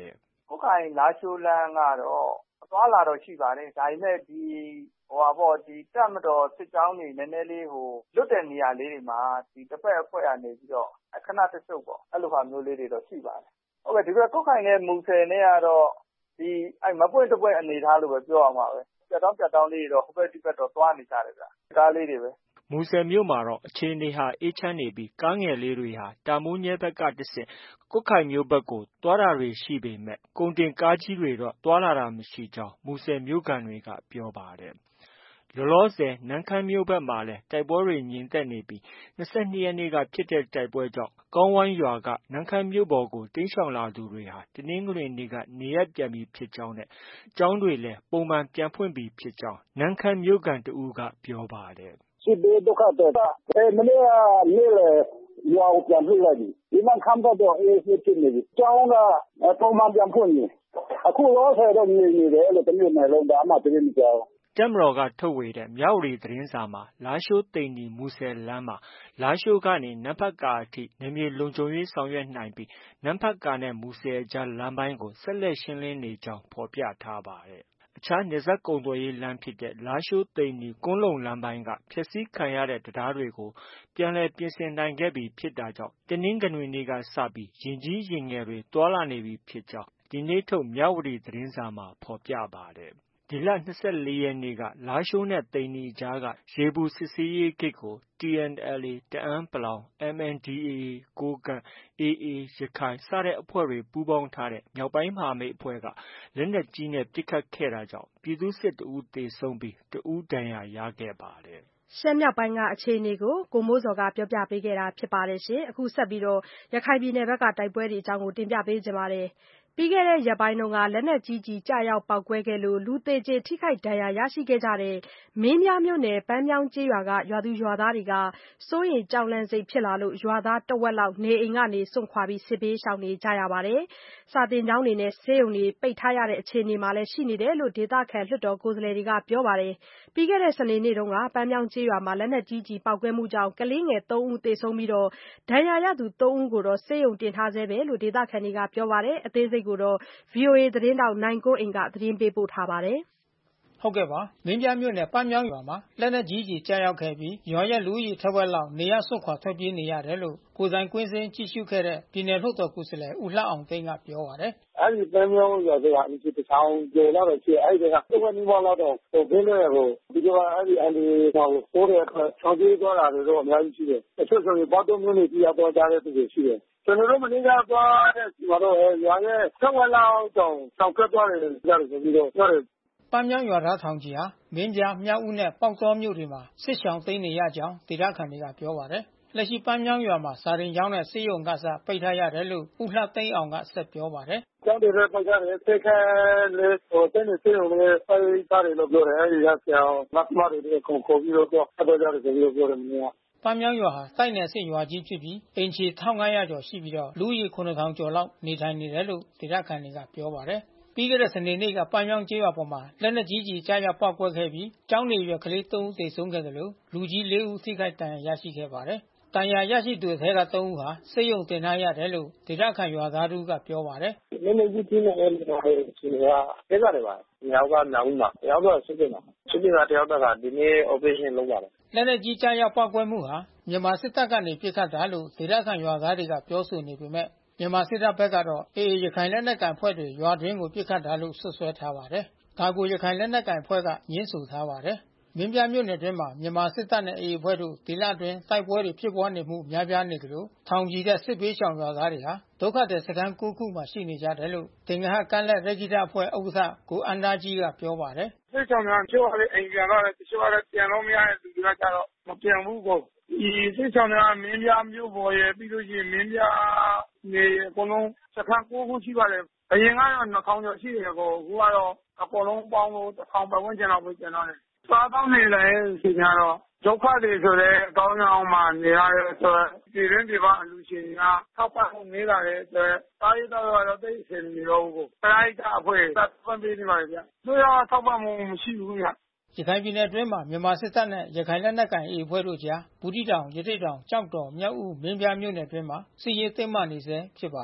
ကွတ်ခိုင်လားရှိုးလမ်းကတော့သွားလာတော့ရှိပါတယ်ဒါပေမဲ့ဒီတပ်မတော်စစ်ကြောင်းတွေနည်းနည်းလေးလွတ်တဲ့နေရာလေးတွေမှာဒီတစ်ဖက်အဖွဲ့ကနေပြီးတော့ခဏတဆုပ်ပေါ့အဲ့လိုဟာမျိုးလေးတွေတော့ရှိပါတယ်ဟုတ်ကဲ့ဒီဘက်ကွတ်ခိုင်နဲ့မူဆယ်နဲ့ကတော့ဒီမပွင့်တပွင့်အနေထားလို့ပဲပြောရမှာပဲပြတ်တောင်းလေးတွေတော့ဟိုဘက်ဒီဘက်တော့သွားနေကြတယ်ဗျကားလေးတွေပဲမူဆယ်မြို့မှာတော့အခြေအနေဟာအေးချမ်းနေပြီးကားငယ်လေးတွေဟာတာမိုးညဲဘက်ကတဆင့်ကွတ်ခိုင်မြို့ဘက်ကိုသွားတာတွေရှိပေမဲ့ကုန်တင်ကားကြီးတွေတော့သွားလာတာမရှိကြောင်းမူဆယ်မြို့ခံတွေကပြောပါတယ်။လောလောဆယ်နမ့်ခမ်းမြို့ဘက်မှာလည်းတိုက်ပွဲတွေငြိမ်သက်နေပြီး22ရက်နေ့ကဖြစ်တဲ့တိုက်ပွဲကြောင့်ကောင်းဝိုင်းရွာကနမ့်ခမ်းမြို့ပေါ်ကိုတိမ်းရှောင်လာသူတွေဟာတနင်္ဂနွေနေ့ကနေရပ်ပြန်ပြီဖြစ်ကြောင်းနဲ့ကျောင်းတွေလည်းပုံမှန်ပြန်ဖွင့်ပြီဖြစ်ကြောင်းနမ့်ခမ်းမြို့ခံတဦးကပြောပါတယ်။စစ်ဘေးဒုက္ခသည်မနေ့ကနေ့လေရွာကိုပြန်ပြလိုက်ပြီဒီမှာခံတော့အေးဖြစ်နေပြီကျောင်းကပုံမှန်ပြန်ဖွင့်နေအခုလောဆယ်တော့နေနေတယ်လို့တမျိုးနယ်လုံးဒါမှသတင်းမကြောက်တပ်မတော်ကထုတ်ဝေတဲ့မြဝတီသတင်းစာမှာလားရှိုးသိန္နီမူဆယ်လမ်းမှာလားရှိုးကနေနမ့်ဖတ်ကာအထိနယ်မြေလုံခြုံရေးဆောင်ရွက်နိုင်ပြီးနမ့်ဖတ်ကာနဲ့မူဆယ်အကြားလမ်းပိုင်းကိုဆက်လက်ရှင်းလင်းနေကြောင်းဖော်ပြထားပါတယ်။အခြားနယ်စပ်ကုန်သွယ်ရေးလမ်းဖြစ်တဲ့လားရှိုးသိန္နီကွန်းလုံလမ်းပိုင်းကဖျက်ဆီးခံရတဲ့တရားတွေကိုပြန်လည်ပြင်ဆင်နိုင်ခဲ့ပြီဖြစ်တာကြောင့်တနင်္ဂနွေနေ့ကစပြီးယာဉ်ကြီးယာဉ်ငယ်တွေတွာလာနေပြီဖြစ်ကြောင်းဒီနေ့ထုတ်မြဝတီသတင်းစာမှာဖော်ပြပါတယ်။ဒီလ24ရက်နေ့ကလားရှိုးနဲ့သိန္နီအကြားကရေပူစစ်ဆေးရေးဂိတ်ကို TNLA တအန်း(ပလောင်) MNDAA ကိုးကန့်၊ AA ရခိုင်စတဲ့အဖွဲ့တွေပူးပေါင်းထားတဲ့မြောက်ပိုင်းမဟာမိတ်အဖွဲ့ကလက်နက်ကြီးနဲ့ပစ်ခတ်ခဲ့တာကြောင့်ပြည်သူ့စစ်တဦးသေဆုံးပြီးတဦးဒဏ်ရာရခဲ့ပါတယ်။ရှမ်းမြောက်ပိုင်းကအခြေအနေကိုကိုမိုးဇော်ကပြောပြပေးခဲ့တာဖြစ်ပါတယ်ရှင်။အခုဆက်ပြီးရခိုင်ပြည်နယ်ဘက်ကတိုက်ပွဲတွေအကြောင်းကိုတင်ပြပေးကြပါမယ်။ပြီးခဲ့တဲ့ရက်ပိုင်းကလက်နက်ကြီးကျည်ကျရောက်ပေါက်ကွဲခဲ့လို့လူသေကျေထိခိုက်ဒဏ်ရာရရှိခဲ့ကြတဲ့မင်းပြားမြို့နယ်ပန်းမြောင်းကျေးရွာကရွာသူရွာသားတွေကစိုးရိမ်ကြောက်လန့်စိတ်ဖြစ်လာလို့ရွာသားတဝက်လောက်နေအိမ်ကနေစွန့်ခွာစစ်ဘေးရှောင်နေကြရပါတယ်။စာသင်ကျောင်းတွေနဲ့ဆေးရုံတွေပိတ်ထားရတဲ့အခြေအနေမှာလည်းရှိနေတယ်လို့ဒေသခံလွှတ်တော်ကိုယ်စားလှယ်တွေကပြောပါတယ်။ပြီးခဲ့တဲ့စနေနေ့ကပန်းမြောင်းကျေးရွာမှာလက်နက်ကြီးကျည်ပေါက်ကွဲမှုကြောင့်ကလေးငယ်3ဦးသေဆုံးပြီးဒဏ်ရာရသူ3ဦးကိုဆေးရုံတင်ထားဆဲပဲလို့ဒေသခံတွေကပြောပါတယ်။အသေးစိတ်ကိုဗွီအိုအေသတင်းထောက်နိုင်ကွန်းအိန်ကသတင်းပေးပို့ထားပါတယ်။ဟုတ်ကဲ့ပါမင်းပြားမြို့နယ်ပန်းမြောင်းရွာမှာလက်နက်ကြီးကြီးကြားရောက်ခဲ့ပြီးရွာရဲ့လူဦးရေထက်ဝက်လောက်နေရစွန့်ခွာထွက်ပြေးနေရတယ်လို့ကိုယ်တိုင်ကွင်းစင်းကြည့်ရှုခဲ့တဲ့ပြည်နယ်လွှတ်တော်ကိုယ်စားလှယ်ဦးလှအောင်သိန်းကပြောပါတယ်။အဲ့ဒီပန်းမြောင်းရွာကအင်ဂျီတထောင်ကျော်လောက်ရှိအဲ့ဒီကတစ်ဝက်နီးပါးလောက်တော့ဘင်းလို့ရကိုဒီကအဲ့ဒီအန်ဒီဟိုပိုးတဲ့ချောင်းကြီးသွားတာတွေတော့အများကြီးရှိတယ်။အချို့ဆိုရင်ဘာတော့မျိုးနေကြည့်ရတော့ကြားတဲ့သူတွေရှိတယ်။ကျွန်တော်တို့မင်းကသွားတဲ့ဒီမှာတော့ရွာရဲ့ဆက်ဝက်လောက်တောင်ဆောက်ကပ်သွားတယ်ကြားတယ်ဆိုပြီးတော့ပြောတယ်ပန်းမြောင်းရွာသားထောင်ကြီးဟာမင်းပြားမြောက်ဦးနဲ့ပေါက်တော်မြို့တွေမှာစစ်ရှောင်သိမ်းနေရကြောင်းဒေသခံတွေကပြောပါတယ်။လက်ရှိပန်းမြောင်းရွာမှာစာရင်ကျောင်းနဲ့ဆေးရုံကစပိတ်ထားရတယ်လို့ဦးလှသိန်းအောင်ကဆက်ပြောပါတယ်။ကျောင်းတွေပိတ်ထားတယ်ဆေးခန်းလေးတင်းနေဆေးရုံလေးပိတ်ထားတယ်လို့ပြောတယ်အဲဒီကဆရာမတ်မတွေခေါ်ပြီးတော့ဆက်ကြတယ်ဆိုပြီးပြောတယ်မင်းကပန်းမြောင်းရွာဟာတိုက်နယ်စစ်ရွာကြီးဖြစ်ပြီးအင်ချီ1500ကျော်ရှိပြီးတော့လူဦးရေ9000ကျော်လောက်နေထိုင်နေတယ်လို့ဒေသခံတွေကပြောပါတယ်။ပြီးခဲ့တဲ့စနေနေ့ကပန်းမြောင်းကျေးရွာပေါ်မှာလက်နက်ကြီးကြီးကြားရောက်ပေါက်ကွဲခဲ့ပြီးကျောင်းနေရွယ်ကလေး3ဦးသေဆုံးခဲ့တယ်လို့လူကြီး4ဦးထိခိုက်ဒဏ်ရာရရှိခဲ့ပါတယ်။ဒဏ်ရာရရှိသူတွေထဲက3ဦးဟာဆေးရုံတင်ထားရတယ်လို့ဒေသခံရွာသားတို့ကပြောပါတယ်။လက်နက်ကြီးကြီးနဲ့အဲ့ဒီဟာတွေရှင်ကအဲကြတယ်ပါ။မြောက်ကမြောက်ဦးမှာတယောက်တော့စစ်တယ်မှာစစ်တယ်ကတယောက်ကဒီနေ့ operation လုပ်ပါတယ်။လက်နက်ကြီးကြားရောက်ပေါက်ကွဲမှုဟာမြန်မာစစ်တပ်ကနေပစ်ခတ်တာလို့ဒေသခံရွာသားတွေကပြောဆိုနေပေမဲ့မြန်မာစစ်တပ်ဘက်ကတော့AAရခိုင်လက်နက်ကိုင်အဖွဲ့တွေရွာတွင်းကိုပစ်ခတ်တာလို့ဆွဆွဲထားပါတယ်။ဒါကိုရခိုင်လက်နက်ကိုင်အဖွဲ့ကညှင်းဆိုထားပါတယ်။မင်းပြားမြို့နယ်တွင်းမှာမြန်မာစစ်တပ်နဲ့ AA အဖွဲ့တို့ဒီလအတွင်းတိုက်ပွဲတွေဖြစ်ပွားနေမှုများပြားနေတယ်လို့ထောင်ကြီးတဲ့စစ်ပေးရှောင်ရွာသားတွေဟာဒုက္ခသည်စခန်း9ခုမှာရှိနေကြတယ်လို့သင်္ဂဟကမ်းလက်ရဂိတအဖွဲ့ဥက္ကဋ္ဌကိုအန္တာကြီးကပြောပါတယ်။စစ်ဆောင်များကျော်ရအိမ်ပြန်တော့တချို့ကလည်းပြန်လို့မရတဲ့သူတွေကကြတော့မပြန်ဘူးကိုဒီစစ်ဆောင်များမင်းပြားမြို့ပေါ်ရဲ့ပြီးလို့ရှိရင်မင်းပြားနေအကုန်လုံးစခန်း9ခုရှိပါတယ်။အရင်ကတော့2000ကျော်ရှိတယ်ကိုအခုကတော့အကုန်လုံးပေါင်းလို့1000ပတ်ဝန်းကျင်လောက်ပဲကျန်တော့တယ်။စားတော့နေလည်းရှင်ကတော့ဒုက္ခတွေဆိုတဲ့အကောင်းကြောင်မှနေရတဲ့ဆိုတော့ဒီရင်းဒီပါအလူရှင်ကထောက်ပံ့မှုနေတာလေဆိုတော့တာရီတော့တိတ်ဆင်နေတော့ကိုပရိုက်တာအဖွဲ့သတ်ပံ့ပေးနေပါလေဗျ။သူရောထောက်ပံ့မှုမရှိဘူးဗျ။ရခိုင်ပြည်နယ်အတွင်းမှာမြန်မာစစ်တပ်နဲ့ရခိုင်လက်နက်ကိုင် AA အဖွဲ့တို့ကြားဘူးတီတောင်ရတိတောင်ကြောက်တော်မြောက်ဦးမင်းပြားမြို့နယ်အတွင်းမှာစစ်ရေးတင်းမာနေဆဲဖြစ်ပါတယ်။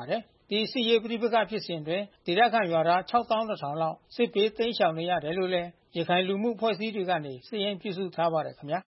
ဒီစစ်ရေးပဋိပက္ခဖြစ်စဉ်တွင်ဒေသခံရွာသား 6,100 လောက်စစ်ဘေးတိမ်းရှောင်နေရတယ်လို့လည်းရခိုင်လူမှုအဖွဲ့အစည်းတွေကနေစာရင်းပြုစုထားပါတယ်ခင်ဗျာ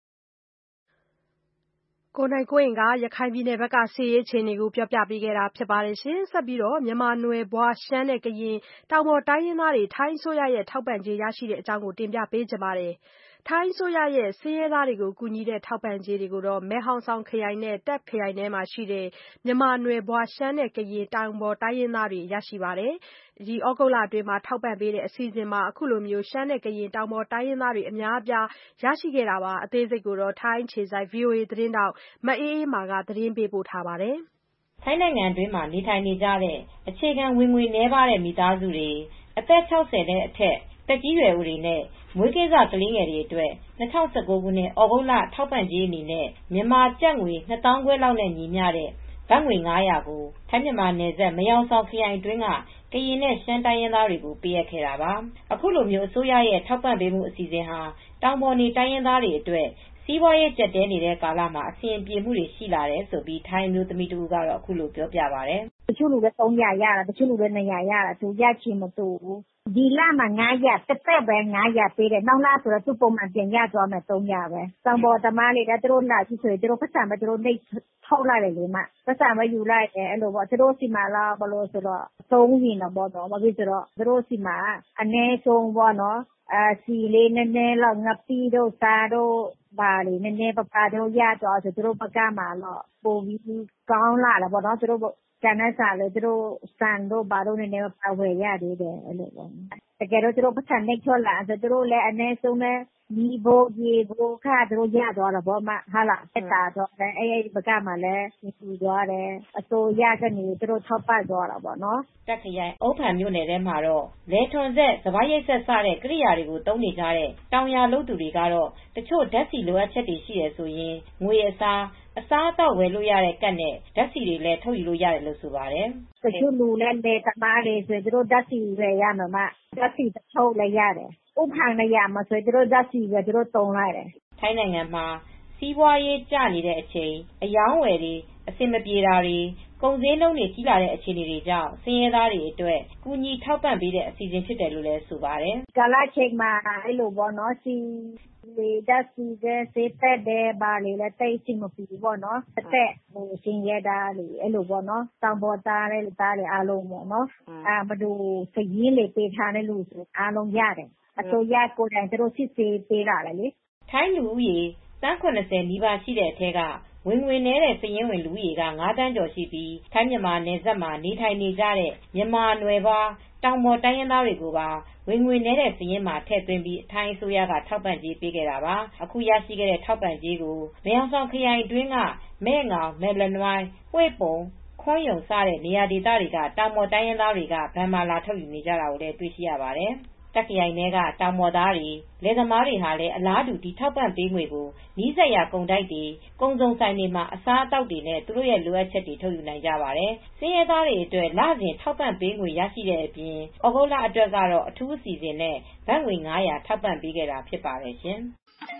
ကိုနိုင်ကွင်းကရခိုင်ပြည်နယ်ဘက်ကစစ်ရေးအခြေအနေကိုပြောပြပေးခဲ့တာဖြစ်ပါတယ်ရှင်ဆက်ပြီးတော့မြန်မာနွယ်ဘွားရှမ်းနဲ့ကရင်တောင်ပေါ်တိုင်းရင်းသားတွေထိုင်းအစိုးရရဲ့ထောက်ပံ့ကြေးရရှိတဲ့အကြောင်းကိုတင်ပြပေးကြပါမယ်ထိုင်းအစိုးရရဲ့ဆင်းရဲသားတွေကိုကူညီတဲ့ထောက်ပံ့ကြေးတွေကိုတော့မဲဟောင်ဆောင်ခရိုင်နဲ့တပ်ခရိုင်ထဲမှာရှိတဲ့မြန်မာနွယ်ဘွားရှမ်းနဲ့ကရင်တောင်ပေါ်တိုင်းရင်းသားတွေရရှိပါတယ်ဒီဩဂုတ်လအတွင်းမှာထောက်ပံ့ပေးတဲ့အစီအစဉ်မှာအခုလိုမျိုးရှမ်းနဲ့ကရင်တောင်ပေါ်တိုင်းရင်းသားတွေအများအပြားရရှိခဲ့တာပါအသေးစိတ်ကိုတော့ထိုင်းခြေဆိုင် VOA သတင်းတောက်မအေးအေးမာကသတင်းပေးပို့ထားပါတယ်ထိုင်းနိုင်ငံတွင်းမှာနေထိုင်နေကြတဲ့အခြေခံဝင်ငွေနည်းပါးတဲ့မိသားစုတွေအသက်60နဲ့အထက်တက်ကြီးရွယ်ဦးတွေနဲ့မွေးကင်းစကလေးငယ်တွေအတွက်2019ခုနှစ်ဩဂုတ်လထောက်ပံ့ကြေးအနေနဲ့မြန်မာကျပ်ငွေ2,000 ခွဲလောက်နဲ့ညီမျှတဲ့ဘတ်ငွေ900ကိုထိုင်းမြန်မာနယ်စပ်မယောင်ဆောင်ခရိုင်အတွင်းကကရင်နဲ့ရှမ်းတိုင်းရင်းသားတွေကိုပေးအပ်ခဲ့တာပါအခုလိုမျိုးအစိုးရရဲ့ထောက်ပံ့ပေးမှုအစီအစဉ်ဟာတောင်ပေါ်နေတိုင်းရင်းသားတွေအတွက်စီးပွားရေးကျပ်တဲနေတဲ့ကာလမှာအဆင်ပြေမှုတွေရှိလာတယ်ဆိုပြီးထိုင်းမျိုးသမီးတူကတော့အခုလိုပြောပြပါတယ်တချို့လူလည်း300ရတာတချို့လူလည်း200ရတာသူရချင်မတူဘူးဒီလမှာ900တစ်သက်ပဲ900ပေးတယ်နောက်လဆိုတော့သူပုံမှန်ပြန်ရသွားမယ်300ပဲတောင်ပေါ်သမားတွေကသူတို့လာကြည့်ဆိုရင်သူတို့ပတ်စံပဲသူတို့နှိပ်ထုတ်လိုက်တယ်လေမပတ်စံပဲယူလိုက်တယ်အဲ့လိုပေါ့သူတို့စီမှာလာဘလို့ဆိုတော့သုံးရင်တော့ပေါ့နော်ဘာဖြစ်ဆိုတော့သူတို့စီမှာအနည်းဆုံးပေါ့နော်စီလေးနည်းနည်းလောက်ငပိတို့စားတို့ဘာတွေနည်းနည်းပါးတို့ရတော့ဆိုသူတို့ဘက်ကမှာတော့ပိုပြီးကောင်းလာတာပေါ့နော်သူတို့ကျန်တဲ့စားလေသူတို့စံတို့ဘာတို့နည်းနည်းပါဝယ်ရသေးတယ်အဲ့လိုပေါ့တကယ်တော့သူတို့ပတ်စံနှိပ်ချောလာဆိုသူတို့လည်းအနည်းဆုံးနဲ့ဒီဘိုးကြီးဘိုးခါတို့ရသွားတော့ဗောမဟာလားတက်တာတော့အဲ့ဘက်ကမှာလည်းပြူသွားတယ်အစိုးရကနေသူတို့ထောက်ပံ့သွားတာပေါ့နော်တက်ခရိုင်အုပ်ဖန်မြို့နယ်ထဲမှာတော့လဲထွန်ဆက်စပိုင်းရိတ်ဆက်စတဲ့ကိရိယာတွေကိုတုံးနေကြတဲ့တောင်ယာလုပ်သူတွေကတော့တချို့ဓာတ်ဆီလိုအပ်ချက်တွေရှိတယ်ဆိုရင်ငွေအစားအတော့ဝယ်လို့ရတဲ့ကတ်နဲ့ဓာတ်ဆီတွေလည်းထုတ်ယူလို့ရတယ်လို့ဆိုပါတယ်တချို့လူလည်းလေတမားတွေဆိုသူတို့ဓာတ်ဆီဝယ်ရမှာမဓာတ်ဆီထုတ်လည်းရတယ်ဥပ္ပန္နရမှာဆိုသူတို့ဓာတ်ဆီပဲသူတို့တုံးလိုက်တယ်ထိုင်းနိုင်ငံမှာစီးပွားရေးကျနေတဲ့အချိန်အယောင်းဝယ်တွေအဆင်မပြေတာတွေကုန်စည်နှုန်းတွေကြီးလာတဲ့အခြေအနေတွေကြောင့်ဆင်းရဲသားတွေအတွက်ကူညီထောက်ပံ့ပေးတဲ့အစီအစဉ်ဖြစ်တယ်လို့လည်းဆိုပါတယ်ကာလချိန်မှာအဲ့လိုပေါ့နော်စီလေဓာတ်ဆီတဲ့စေးသက်တဲ့ဘာတွေလည်းတိတ်စီမပူပေါ့နော်အသက်ဟိုရှင်ရတာလေအဲ့လိုပေါ့နော်တောင်ပေါ်သားတဲ့သားတွေအားလုံးပေါ့နော်ဘဒူစရင်လေးပေးထားတဲ့လူဆိုအားလုံးရတယ်အစိုးရကိုယ်တိုင်သူတို့စစ်ဆေးပေးလာတယ်လေထိုင်းလူဦးရေသန်း80နီးပါးရှိတဲ့အထက်ကဝင်ငွေနည်းတဲ့စည်ရင်းဝင်လူဦးရေက9တန်းကျော်ရှိပြီးထိုင်းမြန်မာနယ်စပ်မှာနေထိုင်နေကြတဲ့မြန်မာနွယ်ဖွားတောင်ပေါ်တိုင်းရင်းသားတွေကိုပါဝင်ငွေနည်းတဲ့စည်ရင်းမှာထည့်သွင်းပြီးထိုင်းအစိုးရကထောက်ပံ့ကြေးပေးခဲ့တာပါအခုရရှိခဲ့တဲ့ထောက်ပံ့ကြေးကိုမဲဟောင်ဆောင်ခရိုင်အတွင်းကမဲငေါင်မဲလနွိုင်းဝှေ့ပုံခွန်းယုံစတဲ့နေရာဒေသတွေကတောင်ပေါ်တိုင်းရင်းသားတွေကဗန်မာလာထုတ်ယူနေကြတာကိုလည်းတွေ့ရှိရပါတယ်တက်ခရိုင်ထဲကတောင်ပေါ်သားတွေလယ်သမားတွေဟာလည်းအလားတူဒီထောက်ပံ့ပေးငွေကိုနီးစပ်ရာကုန်တိုက်တွေကုန်စုံဆိုင်တွေမှာအစားအသောက်တွေနဲ့သူတို့ရဲ့လိုအပ်ချက်တွေထုတ်ယူနိုင်ကြပါတယ်။ဆင်းရဲသားတွေအတွက်လစဉ်ထောက်ပံ့ပေးငွေရရှိတဲ့အပြင်ဩဂုတ်လအတွက်ကတော့အထူးအစီအစဉ်နဲ့ဘတ်ငွေ900ထောက်ပံ့ပေးခဲ့တာဖြစ်ပါတယ်ရှင်။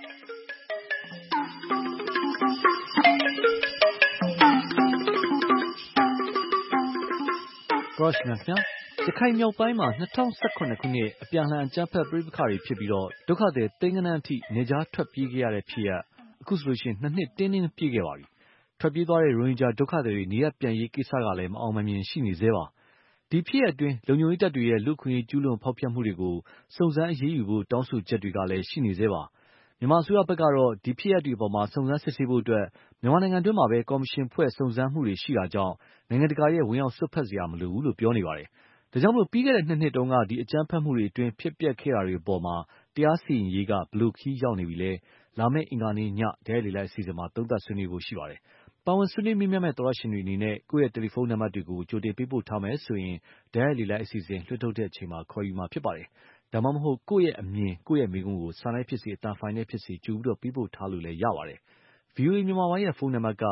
ရခိုင်မြောက်ပိုင်းမှာ2018ခုနှစ်အပြန်အလှန်အကြမ်းဖက်ပဋိပက္ခတွေဖြစ်ပြီးဒုက္ခသည်သိန်းဂဏန်းအထိနေကြားထွက်ပြေးခဲ့ရတဲ့ဖြစ်ရပ်အခုဆိုရင်2နှစ်တင်းတင်းပြည့်ခဲ့ပါပြီ။ထွက်ပြေးသွားတဲ့ရိုဟင်ဂျာဒုက္ခသည်တွေနေရပ်ပြန်ရေးကိစ္စကလည်းမအောင်မမြင်ရှိနေသေးပါ။ဒီဖြစ်ရပ်အတွင်းလုံခြုံရေးတပ်တွေရဲ့လူ့အခွင့်အရေးကျူးလွန်ဖောက်ဖျက်မှုတွေကိုစုံစမ်းအရေးယူဖို့တောင်းဆိုချက်တွေကလည်းရှိနေသေးပါ။မြန်မာအစိုးရဘက်ကတော့ဒီဖြစ်ရပ်တွေအပေါ်စုံစမ်းစစ်ဆေးဖို့အတွက်မြန်မာနိုင်ငံတွင်းမှာပဲကော်မရှင်ဖွဲ့စုံစမ်းမှုတွေရှိတာကြောင့်နိုင်ငံတကာရဲ့ဝင်ရောက်စွက်ဖက်စရာမလိုဘူးလို့ပြောနေပါတယ်။ဒါကြောင့်ပြီးခဲ့တဲ့2နှစ်တုန်းကဒီအကြမ်းဖက်မှုတွေအတွင်းဖြစ်ပျက်ခဲ့တာတွေအပေါ်မှာတရားစီရင်ရေးကဘလို့ခီးရောက်နေပြီလဲလာမယ့်အင်္ဂါနေ့ညတရားလေလိုက်အစီအစဉ်မှာသုံးသပ်ဆွေးနွေးဖို့ရှိပါတယ်။ပါဝင်ဆွေးနွေးမိမြတ်မဲ့သောရရှင်တွေအနေနဲ့ကိုယ့်ရဲ့တယ်လီဖုန်းနံပါတ်တွေကိုကြိုတင်ပေးပို့ထားမယ်ဆိုရင်တရားလေလိုက်အစီအစဉ်လွှတ်ထုတ်တဲ့အချိန်မှာခေါ်ယူမှာဖြစ်ပါတယ်။ဒါမှမဟုတ်ကိုယ့်ရဲ့အမြင်ကိုယ့်ရဲ့မိကုံးကိုစာနဲ့ဖြစ်စေအတန်ဖိုင်နဲ့ဖြစ်စေကြိုပြီးပေးပို့ထားလို့လည်းရပါတယ်။ VOA မြန်မာပိုင်းရဲ့ဖုန်းနံပါတ်က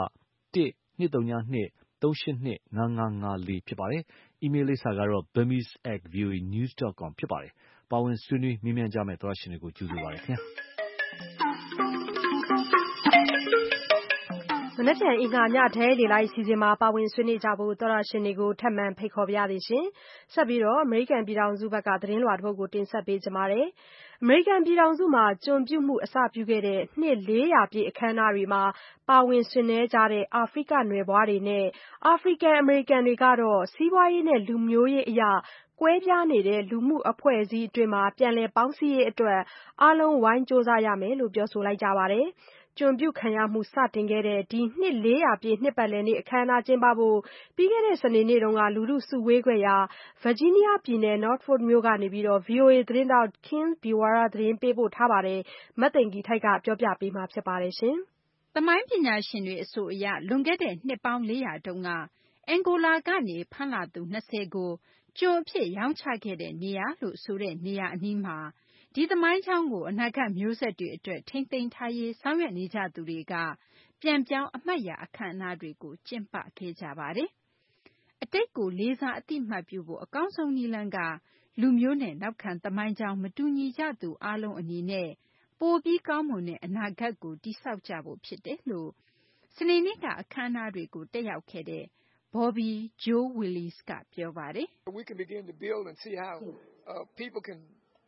1-202-382-5554ဖြစ်ပါတယ်။ အီးမေးလ်လိပ်စာကတော့ burmese@voanews.com ဖြစ်ပါတယ်။ပါဝင်ဆွေးနွေးမေးမြန်းကြမယ့်သောရရှင်တွေကိုကြိုဆိုပါရစေခင်ဗျာ။မနနက်ဖြန်အင်္ဂါညထဲလေလိုက်အစီအစဉ်မှာပါဝင်ဆွေးနွေးကြဖို့သောတရှင်တွေကိုထပ်မံဖိတ်ခေါ်ပါရစေရှင်။ဆက်ပြီးအမေရိကန်ပြည်ထောင်စုဘက်ကသတင်းလွှာတစ်ပုဒ်ကိုတင်ဆက်ပေးကြပါမယ်။အမေရိကန်ပြည်ထောင်စုမှာကျွန်ပြုမှုအစပြုခဲ့တဲ့နှစ်400ပြည့်အခမ်းအနားတွေမှာပါဝင်ဆင်နွှဲကြတဲ့အာဖရိကနွယ်ဖွားတွေနဲ့အာဖရိကန်အမေရိကန်တွေကတော့စီးပွားရေးနဲ့လူမျိုးရေးအရကွဲပြားနေတဲ့လူမှုအဖွဲ့အစည်းအတွင်းပြန်လည်ပေါင်းစည်းရေးအတွက်အားလုံးဝိုင်းကြိုးစားရမယ်လို့ပြောဆိုလိုက်ကြပါတယ်။ကျွန်ပြုခံရမှုစတင်ခဲ့တဲ့ဒီနှစ်400ပြည့်နှစ်ပတ်လည်နေ့အခမ်းအနားကျင်းပဖို့ပြီးခဲ့တဲ့စနေနေ့ကလူထုစုဝေးခဲ့ရာ Virginia ပြည်နယ် Norfolk မြို့ကနေVOA သတင်းထောက် Ken Biwara သတင်းပေးပို့ထားပါတယ်။မသိင်္ဂီထိုက်ကပြောပြပေးမှာဖြစ်ပါတယ်။သမိုင်းပညာရှင်တွေအဆိုအရလွန်ခဲ့တဲ့နှစ်ပေါင်း400တုန်းကအန်ဂိုလာကနေဖမ်းလာသူ20ကိုကျွန်အဖြစ်ရောင်းချခဲ့တဲ့နေရာလို့ဆိုတဲ့နေရာအနီးမှာဒီသမိုင်းကြောင်းကိုအနာဂတ်မျိုးဆက်တွေအတွက်ထိန်းသိမ်းထားရေးဆောင်ရွက်နေကြသူတွေကပြန်ပြောင်းအမှတ်ရအခမ်းအနားတွေကိုကျင်းပခဲ့ကြပါတယ်။အတိတ်ကိုလေးစားအသိမှတ်ပြုဖို့အကောင်းဆုံးနည်းလမ်းကလူမျိုးနဲ့နောက်ခံသမိုင်းကြောင်းမတူညီကြသူအားလုံးအနေနဲ့ပိုပြီးကောင်းမွန်တဲ့အနာဂတ်ကိုတည်ဆောက်ကြဖို့ဖြစ်တယ်လို့စနေနေ့ကအခမ်းအနားတွေကိုတက်ရောက်ခဲ့တဲ့ Bobby Joe Willis ကပြောပါတယ်။ We can begin to build and see how people can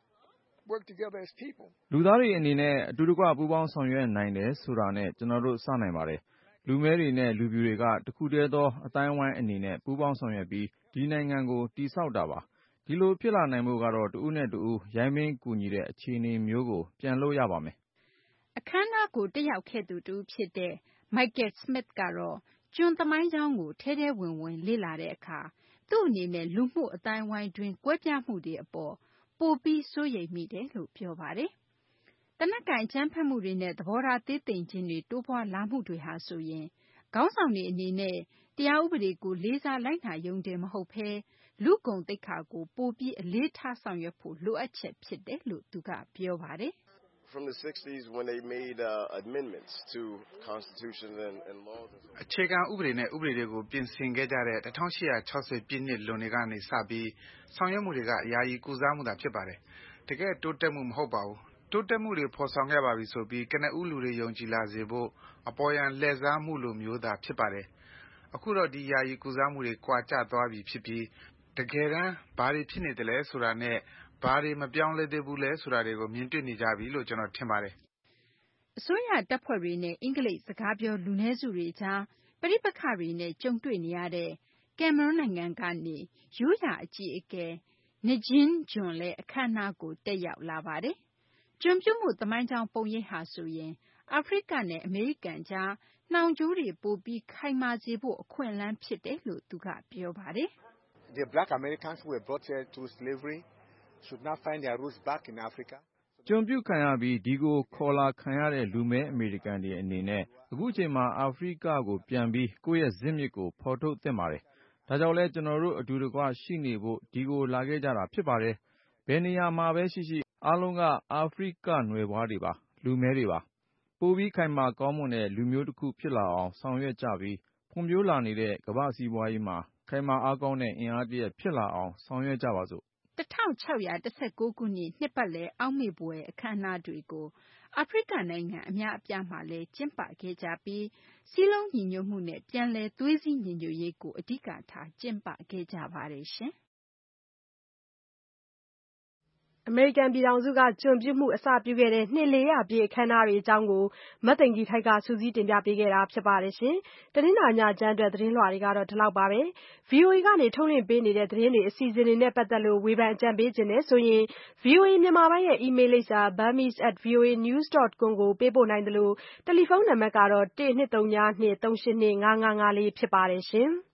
work together as people. လူသားတွေအနေနဲ့အတူတကွပူးပေါင်းဆောင်ရွက်နိုင်တယ်ဆိုတာနဲ့ကျွန်တော်တို့စနိုင်ပါတယ်။လူမဲတွေနဲ့လူပြူတွေကတခုတည်းသောအတိုင်းဝိုင်းအနေနဲ့ပူးပေါင်းဆောင်ရွက်ပြီးဒီနိုင်ငံကိုတည်ဆောက်တာပါ။ဒီလိုဖြစ်လာနိုင်ဖို့ကတော့တဦးနဲ့တဦးရိုင်းပင်းကူညီတဲ့အခြေအနေမျိုးကိုပြန်လို့ရပါမယ်။အခမ်းအနားကိုတက်ရောက်ခဲ့သူတူဖြစ်တဲ့ Michael Smith ကတော့ကျွန်သမိုင်းကြောင်းကိုထဲထဲဝင်ဝင်လေ့လာတဲ့အခါသူ့အနေနဲ့လူမှုအတိုင်းဝိုင်းတွင်ကွဲပြားမှုတွေအပေါ်ပိုပြီးစိုးရိမ်မိတယ်လို့ပြောပါတယ်။တနက်ကန်အကြမ်းဖက်မှုတွေနဲ့သဘောထားသေးသိမ်ခြင်းတွေတိုးပွားလာမှုတွေဟာဆိုရင်ခေါင်းဆောင်တွေအနေနဲ့တရားဥပဒေကိုလေးစားလိုက်နာရုံတင်မဟုတ်ဘဲလူဂုဏ်သိက္ခာကိုပိုပြီးအလေးထားဆောင်ရွက်ဖို့လိုအပ်ချက်ဖြစ်တယ်လို့သူကပြောပါတယ်။ From the 60s when they made amendments to constitutions and laws အခြေခံဥပဒေနဲ့ဥပဒေတွေကိုပြင်ဆင်ခဲ့ကြတဲ့1860ပြည့်နှစ်လွန်တွေကနေစပြီးဆောင်ရွက်မှုတွေကအယာယီကုစားမှုသာဖြစ်ပါတယ်တကယ်တိုးတက်မှုမဟုတ်ပါဘူးတိုးတက်မှုတွေဖော်ဆောင်ခဲ့ပါပြီဆိုပြီးကနဦးလူတွေယုံကြည်လာစေဖို့အပေါ်ယံလှည့်စားမှုလိုမျိုးသာဖြစ်ပါတယ်အခုတော့ဒီယာယီကုစားမှုတွေကွာကျသွားပြီဖြစ်ပြီးတကယ်တမ်းဘာတွေဖြစ်နေတယ်လဲဆိုတာနဲ့ဘာတွေမပြောင်းလဲသေးဘူးလဲဆိုတာတွေကိုမြင်တွေ့နေကြပြီလို့ကျွန်တော်ထင်ပါတယ်အစိုးရတပ်ဖွဲ့တွေနဲ့အင်္ဂလိပ်စကားပြောလူနည်းစုတွေကြားပဋိပက္ခတွေနဲ့ကြုံတွေ့နေရတဲ့ကင်မရွန်းနိုင်ငံကနေရိုးရာအကြီးအကဲ Ngin John လည်းအခမ်းအနားကိုတက်ရောက်လာပါတယ်။ကျွန်ပြုမှုသမိုင်းကြောင်းပုံရိပ်ဟာဆိုရင်အာဖရိကနဲ့အမေရိကန်ကြားနှောင်ကြိုးတွေပိုပြီးခိုင်မာစေဖို့အခွင့်အလမ်းဖြစ်တယ်လို့သူကပြောပါတယ်။ The black Americans who were brought here through slavery should not find their roots back in Africa. ကျွန်ပြုခံရပြီးဒီကိုခေါ်လာခံရတဲ့လူမဲအမေရိကန်တွေအနေနဲ့အခုချိန်မှာအာဖရိကကိုပြန်ပြီးကိုယ့်ရဲ့ဇစ်မြစ်ကိုဖော်ထုတ်သင့်ပါတယ်။ဒါကြောင့်လဲကျွန်တော်တို့အတူတကွရှိနေဖို့ဒီကိုလာခဲ့ကြတာဖြစ်ပါတယ်။ဘယ်နေရာမှာပဲရှိအားလုံးကအာဖရိကနွယ်ဖွားတွေပါလူမဲတွေပါပိုပြီးခိုင်မာကောင်းမွန်တဲ့လူမျိုးတစ်ခုဖြစ်လာအောင်ဆောင်ရွက်ကြပြီးဖွံ့ဖြိုးလာနေတဲ့ကမ္ဘာစီးပွားရေးမှာခိုင်မာအားကောင်းတဲ့အင်အားတရက်ဖြစ်လာအောင်ဆောင်ရွက်ကြပါစို့ 1619ခုနှစ်နှစ်ပတ်လည်အောက်မေ့ပွဲအခမ်းအနားတွေကိုအာဖရိကနိုင်ငံအများအပြားမှာလည်းကျင်းပခဲ့ကြပြီးစည်းလုံးညီညွတ်မှုနဲ့ပြန်လည်သွေးစည်းညီညွတ်ရေးကိုအဓိကထားကျင်းပခဲ့ကြပါတယ်ရှင်အမေရိကန်ပြည်ထောင်စုကကျွန်ပြုမှုအစပြုခဲ့တဲ့နှစ်400ပြည့်အခမ်းအနားတွေအကြောင်းကိုမသိင်္ဂီထိုက်ကစူးစီးတင်ပြပေးခဲ့တာဖြစ်ပါတယ်ရှင်။တနင်္လာညချမ်းအတွက်သတင်းလွှာတွေကတော့ဒီလောက်ပါပဲ။ VOA ကနေထုတ်လွှင့်ပေးနေတဲ့သတင်းတွေအစီအစဉ်တွေနဲ့ပတ်သက်လို့ဝေဖန်အကြံပေးခြင်းနဲ့ဆိုရင် VOA မြန်မာပိုင်းရဲ့ email လိပ်စာ burmese@voanews.com ကိုပေးပို့နိုင်တယ်လို့တယ်လီဖုန်းနံပါတ်ကတော့12323825554ဖြစ်ပါတယ်ရှင်။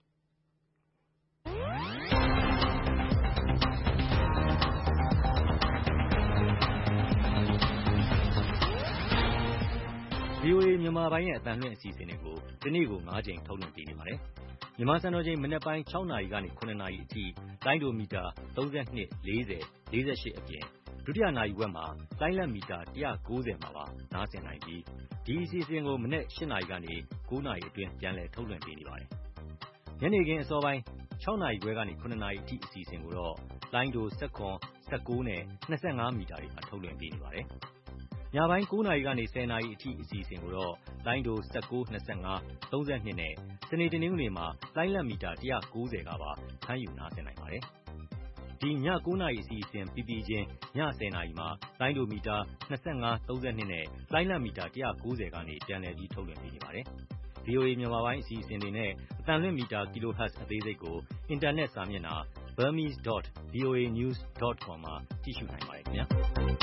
VOA မြန်မာပိုင်းရဲ့အသံလွှင့်အစီအစဉ်တွေကိုဒီနေ့ကို9ချိန်ထုတ်လွှင့်ပေးနေပါတယ်။မြန်မာစံတော်ချိန်မနက်ပိုင်း6နာရီကနေ9နာရီအထိလိုင်းဒိုမီတာ32 40 48အပြင်ဒုတိယနာရီဝက်မှာလိုင်းလက်မီတာ190မှာပါနားဆင်နိုင်ပြီးဒီအစီအစဉ်ကိုမနက်8နာရီကနေ9နာရီအတွင်းပြန်လည်ထုတ်လွှင့်ပေးနေပါတယ်။ညနေခင်းအစောပိုင်း6နာရီခွဲကနေ9နာရီအထိအစီအစဉ်ကိုတော့လိုင်းဒို19 19နဲ့25မီတာတွေမှာထုတ်လွှင့်ပေးနေပါတယ်။ညပိုင်း9 နာရီကနေ 10 နာရီအထိအစီအစဉ်ကိုတော့လိုင်းဒို19 25 32နဲ့စနေတနင်္ဂနွေမှာလိုင်းလက်မီတာ190ကပါဖမ်းယူနားဆင်နိုင်ပါတယ်။ဒီည9 နာရီအစီအစဉ်ပြီးပြီးချင်းည10 နာရီမှာလိုင်းဒိုမီတာ25 32နဲ့လိုင်းလက်မီတာ190ကနေပြန်လည်ပြီးထုတ်လွှင့်ပေးနေပါတယ်။ VOA မြန်မာပိုင်းအစီအစဉ်တွေနဲ့အသံလွှင့်မီတာ kHz အသေးစိတ်ကိုအင်တာနက်စာမျက်နှာ burmese.voanews.com မှာကြည့်ရှုနိုင်ပါတယ်ခင်ဗျာ။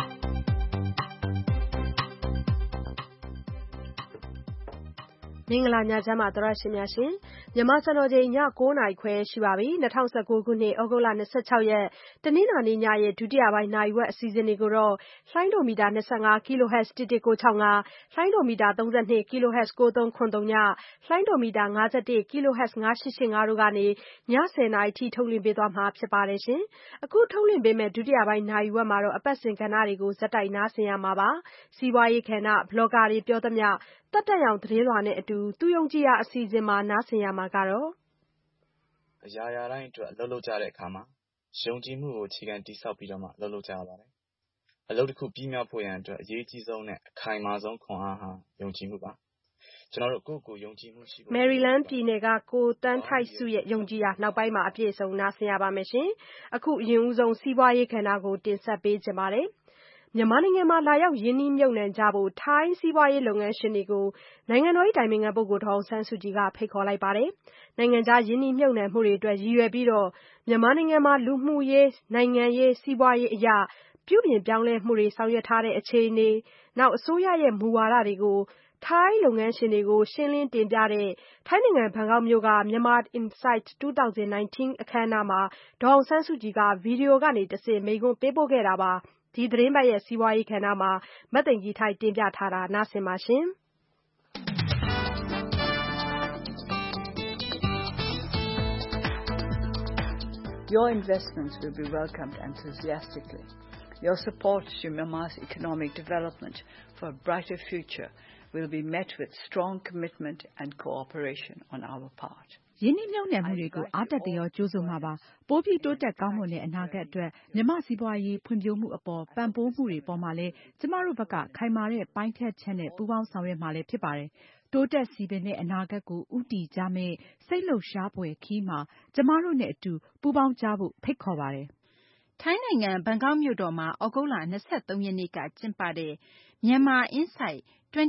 မင်္ဂလာညချမ်းပါသောရရှင်များရှင်မြန်မာစံတော်ချိန်ည9:00နာရီခွဲရှိပါပြီ2019ခုနှစ်ဩဂုတ်လ26ရက်တနင်္လာနေ့ညရဲ့ဒုတိယပိုင်းနာရီဝက်အစီအစဉ်တွေကိုတော့လိုင်းဒိုမီတာ25 kHz 11965လိုင်းဒိုမီတာ32 kHz 9303ညလိုင်းဒိုမီတာ51 kHz 9885တို့ကနေည10:00နာရီထိထုတ်လွှင့်ပေးသွားမှာဖြစ်ပါတယ်ရှင်အခုထုတ်လွှင့်ပေးမဲ့ဒုတိယပိုင်းနာရီဝက်မှာတော့အပတ်စဉ်ကဏ္ဍတွေကိုဇက်တိုက်နားဆင်ရမှာပါစီးပွားရေးကဏ္ဍဘလော့ဂါတွေပြောသမျှတက်တက်ရောင်သတင်းလွှာနဲ့အတူသူယုံကြည်ရာအစီအစဉ်မှာနားဆင်ရမှာကတော့အရာရာတိုင်းအတွက်အလုပ်လုပ်ကြတဲ့အခါမှာယုံကြည်မှုကိုအခြေခံတည်ဆောက်ပြီးတော့မှအလုပ်လုပ်ကြရပါတယ်။အလုပ်တစ်ခုပြီးမြောက်ဖို့ရန်အတွက်အရေးကြီးဆုံးနဲ့အခိုင်အမာဆုံးခွန်အားဟာယုံကြည်မှုပါ။ကျွန်တော်တို့ကိုယ့်ကိုယ်ယုံကြည်မှုရှိဖို့မယ်ရီလန်းပြည်နယ်ကကိုတန်းထိုက်စုရဲ့ယုံကြည်ရာနောက်ပိုင်းမှာအပြည့်အစုံနားဆင်ရပါမယ်ရှင်။အခုအရင်ဦးဆုံးစီးပွားရေးကဏ္ဍကိုတင်ဆက်ပေးကြပါမယ်။မြန်မာနိုင်ငံမှာလာရောက်ရင်းနှီးမြှုပ်နှံကြဖို့ထိုင်းစီးပွားရေးလုပ်ငန်းရှင်တွေကိုနိုင်ငံတော်တိုင်ပင်ခံပုဂ္ဂိုလ်ဒေါ်အောင်ဆန်းစုကြည်ကဖိတ်ခေါ်လိုက်ပါတယ်။နိုင်ငံခြားရင်းနှီးမြှုပ်နှံမှုတွေအတွက်ရည်ရွယ်ပြီးမြန်မာနိုင်ငံမှာလူမှုရေးနိုင်ငံရေးစီးပွားရေးအရာပြုပြင်ပြောင်းလဲမှုတွေဆောင်ရွက်ထားတဲ့အခြေအနေအစိုးရရဲ့မူဝါဒတွေကိုထိုင်းလုပ်ငန်းရှင်တွေကိုရှင်းလင်းတင်ပြတဲ့ထိုင်းနိုင်ငံဘန်ကောက်မြို့က Myanmar Insight 2019 အခမ်းအနားမှာဒေါ်အောင်ဆန်းစုကြည်ကဗီဒီယိုကနေတဆင့်မိန့်ခွန်းပေးပို့ခဲ့တာပါ။ဒီသတင်းပတ်ရဲ့စီးပွားရေးကဏ္ဍမှာမသိင်္ဂီထိုက်တင်ပြထားတာနားဆင်ပါရှင်။ Your investments will be welcomed enthusiastically. Your support to Myanmar's economic development for a brighter future will be met with strong commitment and cooperation on our part. ရင်းနှီးမြှုပ်နှံမှုတွေကိုအားတက်သရောကြိုးဆိုမှာပါပိုးပြီးတိုးတက်ကောင်းမွန်တဲ့အနာဂတ်အတွက်မြန်မာစီးပွားရေးဖွံ့ဖြိုးမှုအပေါ်ပံ့ပိုးမှုတွေပေါ်မှာလည်းကျမတို့ဘက်ကခိုင်မာတဲ့ပိုင်းဖြတ်ချက်နဲ့ပူးပေါင်းဆောင်ရွက်မှာလည်းဖြစ်ပါတယ်တိုးတက်စီပင်တဲ့အနာဂတ်ကိုဦးတည်ကြမဲ့စိတ်လှုပ်ရှားဖွယ်ခီးမှာကျမတို့နဲ့အတူပူးပေါင်းကြဖို့ဖိတ်ခေါ်ပါတယ်ထိုင်းနိုင်ငံဘန်ကောက်မြို့တော်မှာဩဂုတ်လ23ရက်နေ့ကကျင်းပတဲ့ Myanmar Insight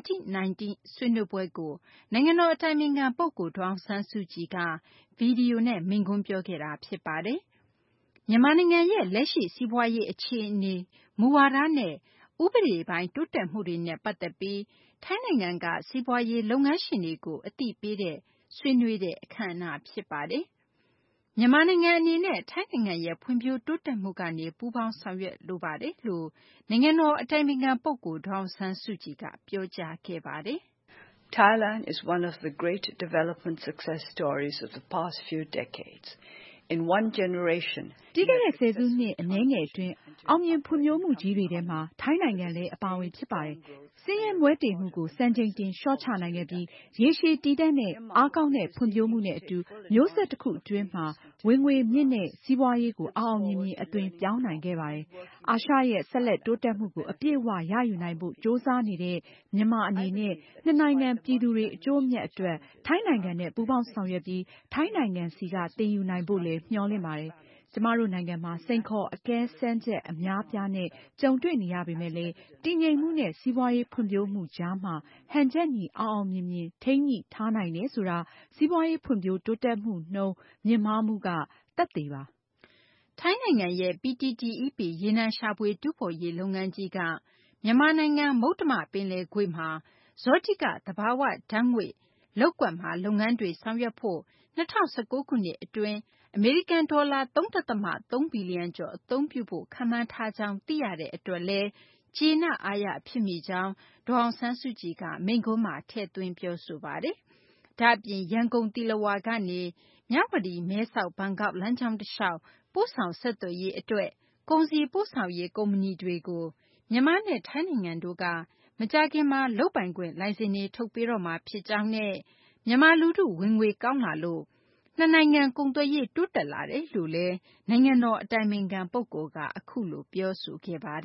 2019 ဆွေးနွေးပွဲကိုနိုင်ငံတော်အတိုင်ပင်ခံပုဂ္ဂိုလ်ဒေါ်အောင်ဆန်းစုကြည်ကဗီဒီယိုနဲ့မိန့်ခွန်းပြောခဲ့တာဖြစ်ပါတယ်။မြန်မာနိုင်ငံရဲ့လက်ရှိစီးပွားရေးအခြေအနေမူဝါဒနဲ့ဥပဒေပိုင်းတိုးတက်မှုတွေနဲ့ပတ်သက်ပြီးထိုင်းနိုင်ငံကစီးပွားရေးလုပ်ငန်းရှင်တွေကိုအသိပေးတဲ့ဆွေးနွေးတဲ့အခမ်းအနားဖြစ်ပါတယ်။မြန်မာနိုင်ငံအနေနဲ့ထိုင်းနိုင်ငံရဲ့ဖွံ့ဖြိုးတိုးတက်မှုကနေပူးပေါင်းဆောင်ရွက်လိုပါတယ်လို့နိုင်ငံတော်အတိုင်ပင်ခံပုဂ္ဂိုလ်ဒေါ်အောင်ဆန်းစုကြည်ကပြောကြားခဲ့ပါတယ်။ Thailand is one of the great development success stories of the past few decades. In one generation, ပြီးခဲ့တဲ့ဆယ်စုနှစ်အနည်းငယ်အတွင်းအောင်မြင်ဖွံ့ဖြိုးမှုကြီးတွေထဲမှာထိုင်းနိုင်ငံလည်းအပါအဝင်ဖြစ်ပါတယ်။ဆင်းရဲမွဲတေမှုကိုစံချိန်တင်လျှော့ချနိုင်ခဲ့ပြီးရေရှည်တည်တံ့တဲ့အားကောင်းတဲ့ဖွံ့ဖြိုးမှုနဲ့အတူမျိုးဆက်တစ်ခုအတွင်းမှာဝင်ငွေမြင့်တဲ့စီးပွားရေးကိုအောင်မြင်မြင်အသွင်ပြောင်းနိုင်ခဲ့ပါတယ်။အာရှရဲ့ဆက်လက်တိုးတက်မှုကိုအပြည့်အဝရယူနိုင်ဖို့ကြိုးစားနေတဲ့မြန်မာအနေနဲ့နှစ်နိုင်ငံပြည်သူတွေအကျိုးအမြတ်အတွက်ထိုင်းနိုင်ငံနဲ့ပူးပေါင်းဆောင်ရွက်ပြီးထိုင်းနိုင်ငံစီကသင်ယူနိုင်ဖို့လည်းမျှော်လင့်ပါတယ်။ကျမတို့နိုင်ငံမှာစိန်ခေါ်အကဲစမ်းချက်အများပြားနဲ့ကြုံတွေ့နေရပေမဲ့လည်းတည်ငြိမ်မှုနဲ့စီးပွားရေးဖွံ့ဖြိုးမှုကြားမှာဟန်ချက်ညီအောင်မြင်မြင်ထိန်းညှိထားနိုင်တယ်ဆိုတာစီးပွားရေးဖွံ့ဖြိုးတိုးတက်မှုနှုန်းမြင့်မားမှုကသက်သေပါ။ထိုင်းနိုင်ငံရဲ့ PTTEP ရေနံရှာဖွေတူးဖော်ရေးလုပ်ငန်းကြီးကမြန်မာနိုင်ငံမုတ္တမပင်လယ်ကွေ့မှာဇောတိကသဘာဝဓာတ်ငွေ့လုပ်ကွက်မှာလုပ်ငန်းတွေဆောင်ရွက်ဖို့2019ခုနှစ်အတွင်းအမေရိကန်ဒေါ်လာ 3.3 ဘီလီယံကျော်အသုံးပြုဖို့ခန့်မှန်းထားကြောင်းသိရတဲ့အတွက်လည်းကျေနပ်အားရဖြစ်မိကြောင်းဒေါ်အောင်ဆန်းစုကြည်ကမိန့်ခွန်းမှာထည့်သွင်းပြောဆိုပါတယ်။ဒါ့အပြင်ရန်ကုန်သီလဝါကနေမြဝတီမဲဆောက်ဘန်ကောက်လမ်းကြောင်းတစ်လျှောက်ပို့ဆောင်ဆက်သွယ်ရေးအတွက်ကုန်စည်ပို့ဆောင်ရေးကုမ္ပဏီတွေကိုမြန်မာနဲ့ထိုင်းနိုင်ငံတို့ကမကြာခင်မှာလုပ်ပိုင်ခွင့်လိုင်စင်တွေထုတ်ပေးတော့မှာဖြစ်ကြောင်းနဲ့မြန်မာလူထုဝင်ငွေကောင်းလာလို့နှစ်နိုင်ငံကုန်သွယ်ရေးတိုးတက်လာတယ်လို့လည်းနိုင်ငံတော်အတိုင်ပင်ခံပုဂ္ဂိုလ်ကအခုလိုပြောဆိုခဲ့ပါတယ်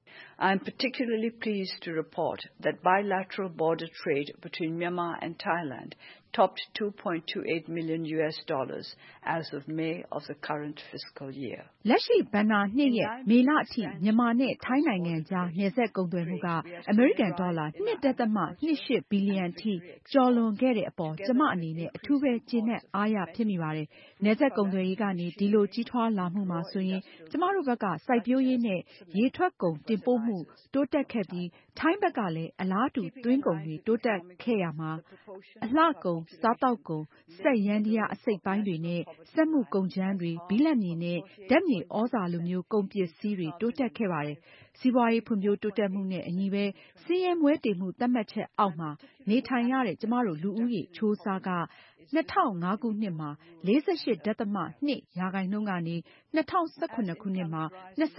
I am particularly pleased to report that bilateral border trade between Myanmar and Thailand topped $2.28 million as of May of the current fiscal year. လက်ရှိဘဏ္ဍာနှစ်ရဲ့မေလအထိမြန်မာနဲ့ထိုင်းနိုင်ငံကြားနယ်စပ်ကုန်သွယ်မှုကအမေရိကန်ဒေါ်လာ $2.28 ဘီလီယံထိကျော်လွန်ခဲ့တဲ့အပေါ်ကျမအနေနဲ့အထူးပဲကျေနပ်အားရဖြစ်မိပါတယ်။နယ်စပ်ကုန်သွယ်ရေးကနေဒီလိုကြီးထွားလာမှုမှာဆိုရင်ကျမတို့ဘက်ကစိုက်ပျိုးရေးနဲ့ရေထွက်ကုန်တင်ပို့မှုတိုးတက်ခဲ့ပြီးထိုင်းဘက်ကလည်းအလားတူသွင်းကုန်တွေတိုးတက်ခဲ့ရမှာအလှကုန်စားတောက်ကုန်စက်ယန္တရားအစိတ်ပိုင်းတွေနဲ့စက်မှုကုန်ကြမ်းတွေဘီလန့်မြေနဲ့ဓာတ်မြေဩဇာလိုမျိုးကုန်ပစ္စည်းတွေတိုးတက်ခဲ့ပါတယ်။စီးပွားရေးဖွံ့ဖြိုးတိုးတက်မှုနဲ့အညီပဲဆင်းရဲမွဲတေမှုသတ်မှတ်ချက်အောက်မှာနေထိုင်ရတဲ့ကျမတို့လူဦးရေချိုးစားက2005ခုနှစ်မှာ 48.2 ရာခိုင်နှုန်းကနေ2018ခုနှစ်မှာ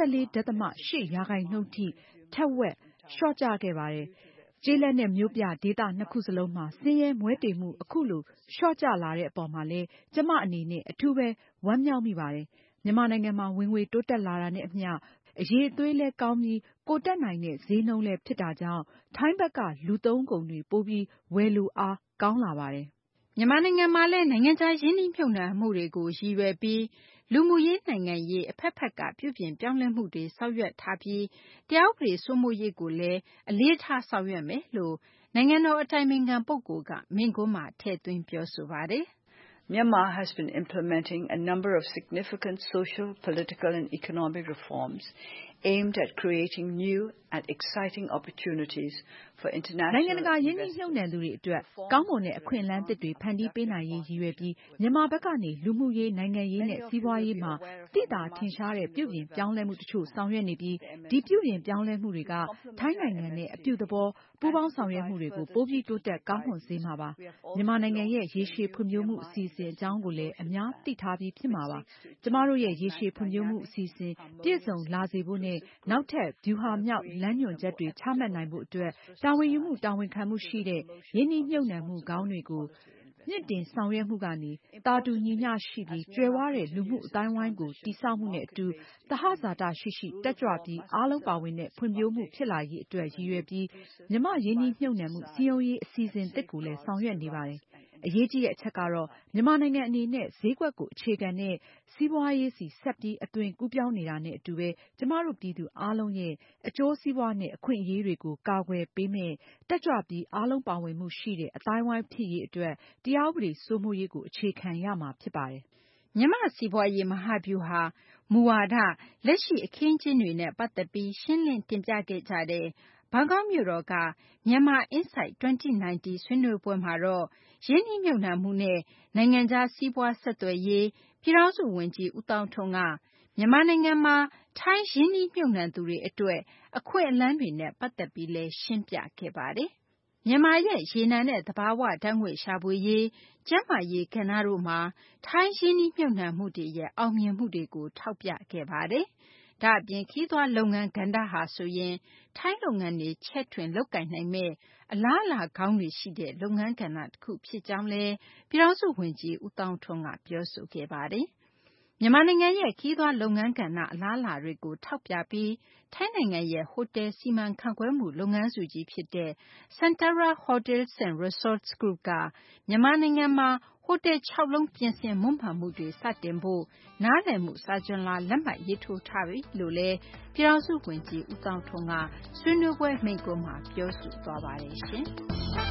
24.8 ရာခိုင်နှုန်းထိထက်ဝက်လျော့ကျခဲ့ပါတယ်။ကျေးလက်နဲ့မြို့ပြဒေသနှစ်ခုစလုံးမှာဆင်းရဲမွဲတေမှုအခုလိုလျော့ကျလာတဲ့အပေါ်မှာလည်းကျမအနေနဲ့အထူးပဲဝမ်းမြောက်မိပါတယ်။မြန်မာနိုင်ငံမှာဝင်ငွေတိုးတက်လာတာနဲ့အမျှအရေးအသွေးလည်းကောင်းပြီးကိုတက်နိုင်တဲ့ဈေးနှုန်းလည်းဖြစ်တာကြောင့်ထိုင်းဘက်ကလူသုံးကုန်တွေပိုပြီးဝယ်လိုအားကောင်းလာပါတယ်။မြန်မာနိုင်ငံမှာလည်းနိုင်ငံခြားရင်းနှီးမြှုပ်နှံမှုတွေကိုရည်ရွယ်ပြီးလူမှုရေးနိုင်ငံရေးအဖက်ဖက်ကပြုပြင်ပြောင်းလဲမှုတွေဆောင်ရွက်ထားပြီးတရားဥပဒေစိုးမိုးရေးကိုလည်းအလေးထားဆောင်ရွက်မယ်လို့နိုင်ငံတော်အတိုင်ပင်ခံပုဂ္ဂိုလ်ကမိန့်ခွန်းမှာထည့်သွင်းပြောဆိုပါတယ်။ Myanmar has been implementing a number of significant social, political and economic reforms aimed at creating new and exciting opportunities for international နိုင်ငံတကာယင်းနှိမ့်မြှုပ်နှံသူတွေအတွက်ကောင်းမွန်တဲ့အခွင့်အလမ်းသစ်တွေဖန်တီးပေးနိုင်ရေးရည်ရွယ်ပြီးမြန်မာဘက်ကနေလူမှုရေးနိုင်ငံရေးနဲ့စီးပွားရေးမှာသိသာထင်ရှားတဲ့ပြုပြင်ပြောင်းလဲမှုတချို့ဆောင်ရွက်နေပြီးဒီပြုပြင်ပြောင်းလဲမှုတွေကထိုင်းနိုင်ငံနဲ့အပြုသဘောပူးပေါင်းဆောင်ရွက်မှုတွေကိုပိုပြီးတိုးတက်ကောင်းမွန်စေမှာပါမြန်မာနိုင်ငံရဲ့ရေရှည်ဖွံ့ဖြိုးမှုအစီအစဉ်အကြောင်းကိုလည်းအများသိထားပြီးဖြစ်မှာပါကျမတို့ရဲ့ရေရှည်ဖွံ့ဖြိုးမှုအစီအစဉ်ပြည့်စုံလာစေဖို့နဲ့နောက်ထပ်ဗျူဟာမြောက်လမ်းညွှန်ချက်တွေချမှတ်နိုင်ဖို့အတွက်တာဝန်ယူမှုတာဝန်ခံမှုရှိတဲ့ရင်းနှီးမြှုပ်နှံမှုကောင်းတွေကိုမြင့်တင်ဆောင်ရွက်မှုကနေတာတူညီမျှရှိပြီးကြွယ်ဝတဲ့လူမှုအတိုင်းဝိုင်းကိုတည်ဆောက်မှုနဲ့အတူသဟဇာတရှိတက်ကြွပြီးအားလုံးပါဝင်တဲ့ဖွံ့ဖြိုးမှုဖြစ်လာရေးအတွက်ရည်ရွယ်ပြီးမြန်မာရင်းနှီးမြှုပ်နှံမှုစည်းရုံးရေးအစီအစဉ်တစ်ကိုလည်းဆောင်ရွက်နေပါတယ်အရေးကြီးတဲ့အချက်ကတော့မြန်မာနိုင်ငံအနေနဲ့ဈေးကွက်ကိုအခြေခံတဲ့စီးပွားရေးစီဆက်ပြီးအသွင်ကူးပြောင်းနေတာနဲ့အတူပဲကျမတို့ပြည်သူအားလုံးရဲ့အကျိုးစီးပွားနဲ့အခွင့်အရေးတွေကိုကာကွယ်ပေးမယ့်တက်ကြွပြီးအားလုံးပါဝင်မှုရှိတဲ့အသိုင်းအဝိုင်းဖြစ်ရေးအတွက်တရားဥပဒေစိုးမိုးရေးကိုအခြေခံရမှာဖြစ်ပါတယ်။မြန်မာစီးပွားရေးမဟာဗျူဟာမူဝါဒလက်ရှိအခင်းအကျင်းတွေနဲ့ပတ်သက်ပြီးရှင်းလင်းတင်ပြခဲ့ကြတဲ့ဘန်ကောက်မြို့တော်က Myanmar Insight 2019 ဆွေးနွေးပွဲမှာတော့ရင်းနှီးမြှုပ်နှံမှုနဲ့နိုင်ငံခြားစီးပွားဆက်သွယ်ရေးပြည်ထောင်စုဝန်ကြီးဦးသောင်းထွန်းကမြန်မာနိုင်ငံမှာထိုင်းရင်းနှီးမြှုပ်နှံသူတွေအတွက်အခွင့်အလမ်းတွေနဲ့ပတ်သက်ပြီးလည်းရှင်းပြခဲ့ပါတယ်။မြန်မာရဲ့ရေနံနဲ့သဘာဝဓာတ်ငွေ့ရှာဖွေရေးကျန်းမာရေးကဏ္ဍတို့မှာထိုင်းရင်းနှီးမြှုပ်နှံမှုတွေရဲ့အောင်မြင်မှုတွေကိုထောက်ပြခဲ့ပါတယ်။ဒါအပြင်ခရီးသွားလုပ်ငန်းကဏ္ဍဟာဆိုရင်ထိုင်းလုပ်ငန်းတွေချဲ့ထွင်လုပ်ကိုင်နိုင်မဲ့အလားအလာကောင်းတွေရှိတဲ့လုပ်ငန်းကဏ္ဍတစ်ခုဖြစ်ကြောင်းလည်းပြည်ထောင်စုဝန်ကြီးဦးသောင်းထွန်းကပြောဆိုခဲ့ပါတယ်။မြန်မာနိုင်ငံရဲ့ခရီးသွားလုပ်ငန်းကဏ္ဍအလားအလာတွေကိုထောက်ပြပြီးထိုင်းနိုင်ငံရဲ့ဟိုတယ်စီမံခန့်ခွဲမှုလုပ်ငန်းစုကြီးဖြစ်တဲ့ Santara Hotels and Resorts Group ကမြန်မာနိုင်ငံမှာဟိုတယ်6လုံးပြင်ဆင်မွမ်းမံမှုတွေစတင်ဖို့နားလည်မှုစာချွန်လွှာလက်မှတ်ရေးထိုးထားပြီလို့လည်းပြည်ထောင်စုဝန်ကြီးဦးသောင်းထွန်းကဆွေးနွေးပွဲမိန့်ခွန်းမှာပြောဆိုသွားပါတယ်ရှင်။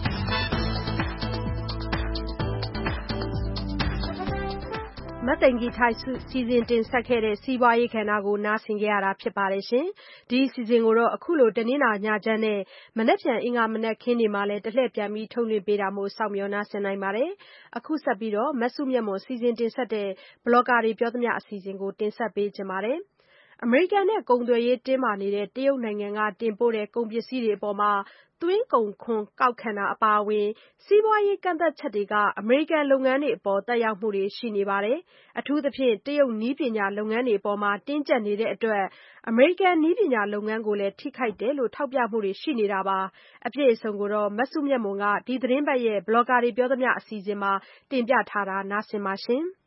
မသိင်္ဂီထိုက်စီစဉ်တင်ဆက်ခဲ့တဲ့စီးပွားရေးကဏ္ဍကိုနားဆင်ကြရတာဖြစ်ပါတယ်ရှင်။ဒီအစီအစဉ်ကိုတော့အခုလိုတနင်္လာညချမ်းနဲ့မနက်ဖြန်အင်္ဂါမနက်ခင်းတွေမှာလည်းတစ်လှည့်ပြန်ပြီးထုတ်လွှင့်ပေးတာမို့စောင့်မျှော်နားဆင်နိုင်ပါတယ်။အခုဆက်ပြီးတော့မဆုမြတ်မွန်စီစဉ်တင်ဆက်တဲ့ဘလော့ဂါတွေပြောသမျှအစီအစဉ်ကိုတင်ဆက်ပေးချင်ပါတယ်။အမေရိကန်နဲ့ကုန်သွယ်ရေးတင်းမာနေတဲ့တရုတ်နိုင်ငံကတင်ပို့တဲ့ကုန်ပစ္စည်းတွေအပေါ်မှာသွင်းကုန်ခွန်ကောက်ခံတာအပါအဝင်စီးပွားရေးကန့်သတ်ချက်တွေကအမေရိကန်လုပ်ငန်းတွေအပေါ်သက်ရောက်မှုတွေရှိနေပါတယ်။အထူးသဖြင့်တရုတ်နည်းပညာလုပ်ငန်းတွေအပေါ်မှာတင်းကျပ်နေတဲ့အတွက်အမေရိကန်နည်းပညာလုပ်ငန်းကိုလည်းထိခိုက်တယ်လို့ထောက်ပြမှုတွေရှိနေတာပါ။အပြည့်အစုံကိုတော့မဆုမြတ်မွန်ကဒီသတင်းပတ်ရဲ့ဘလော့ဂါတွေပြောသမျှအစီအစဉ်မှာတင်ပြထားတာနားဆင်ပါရှင်။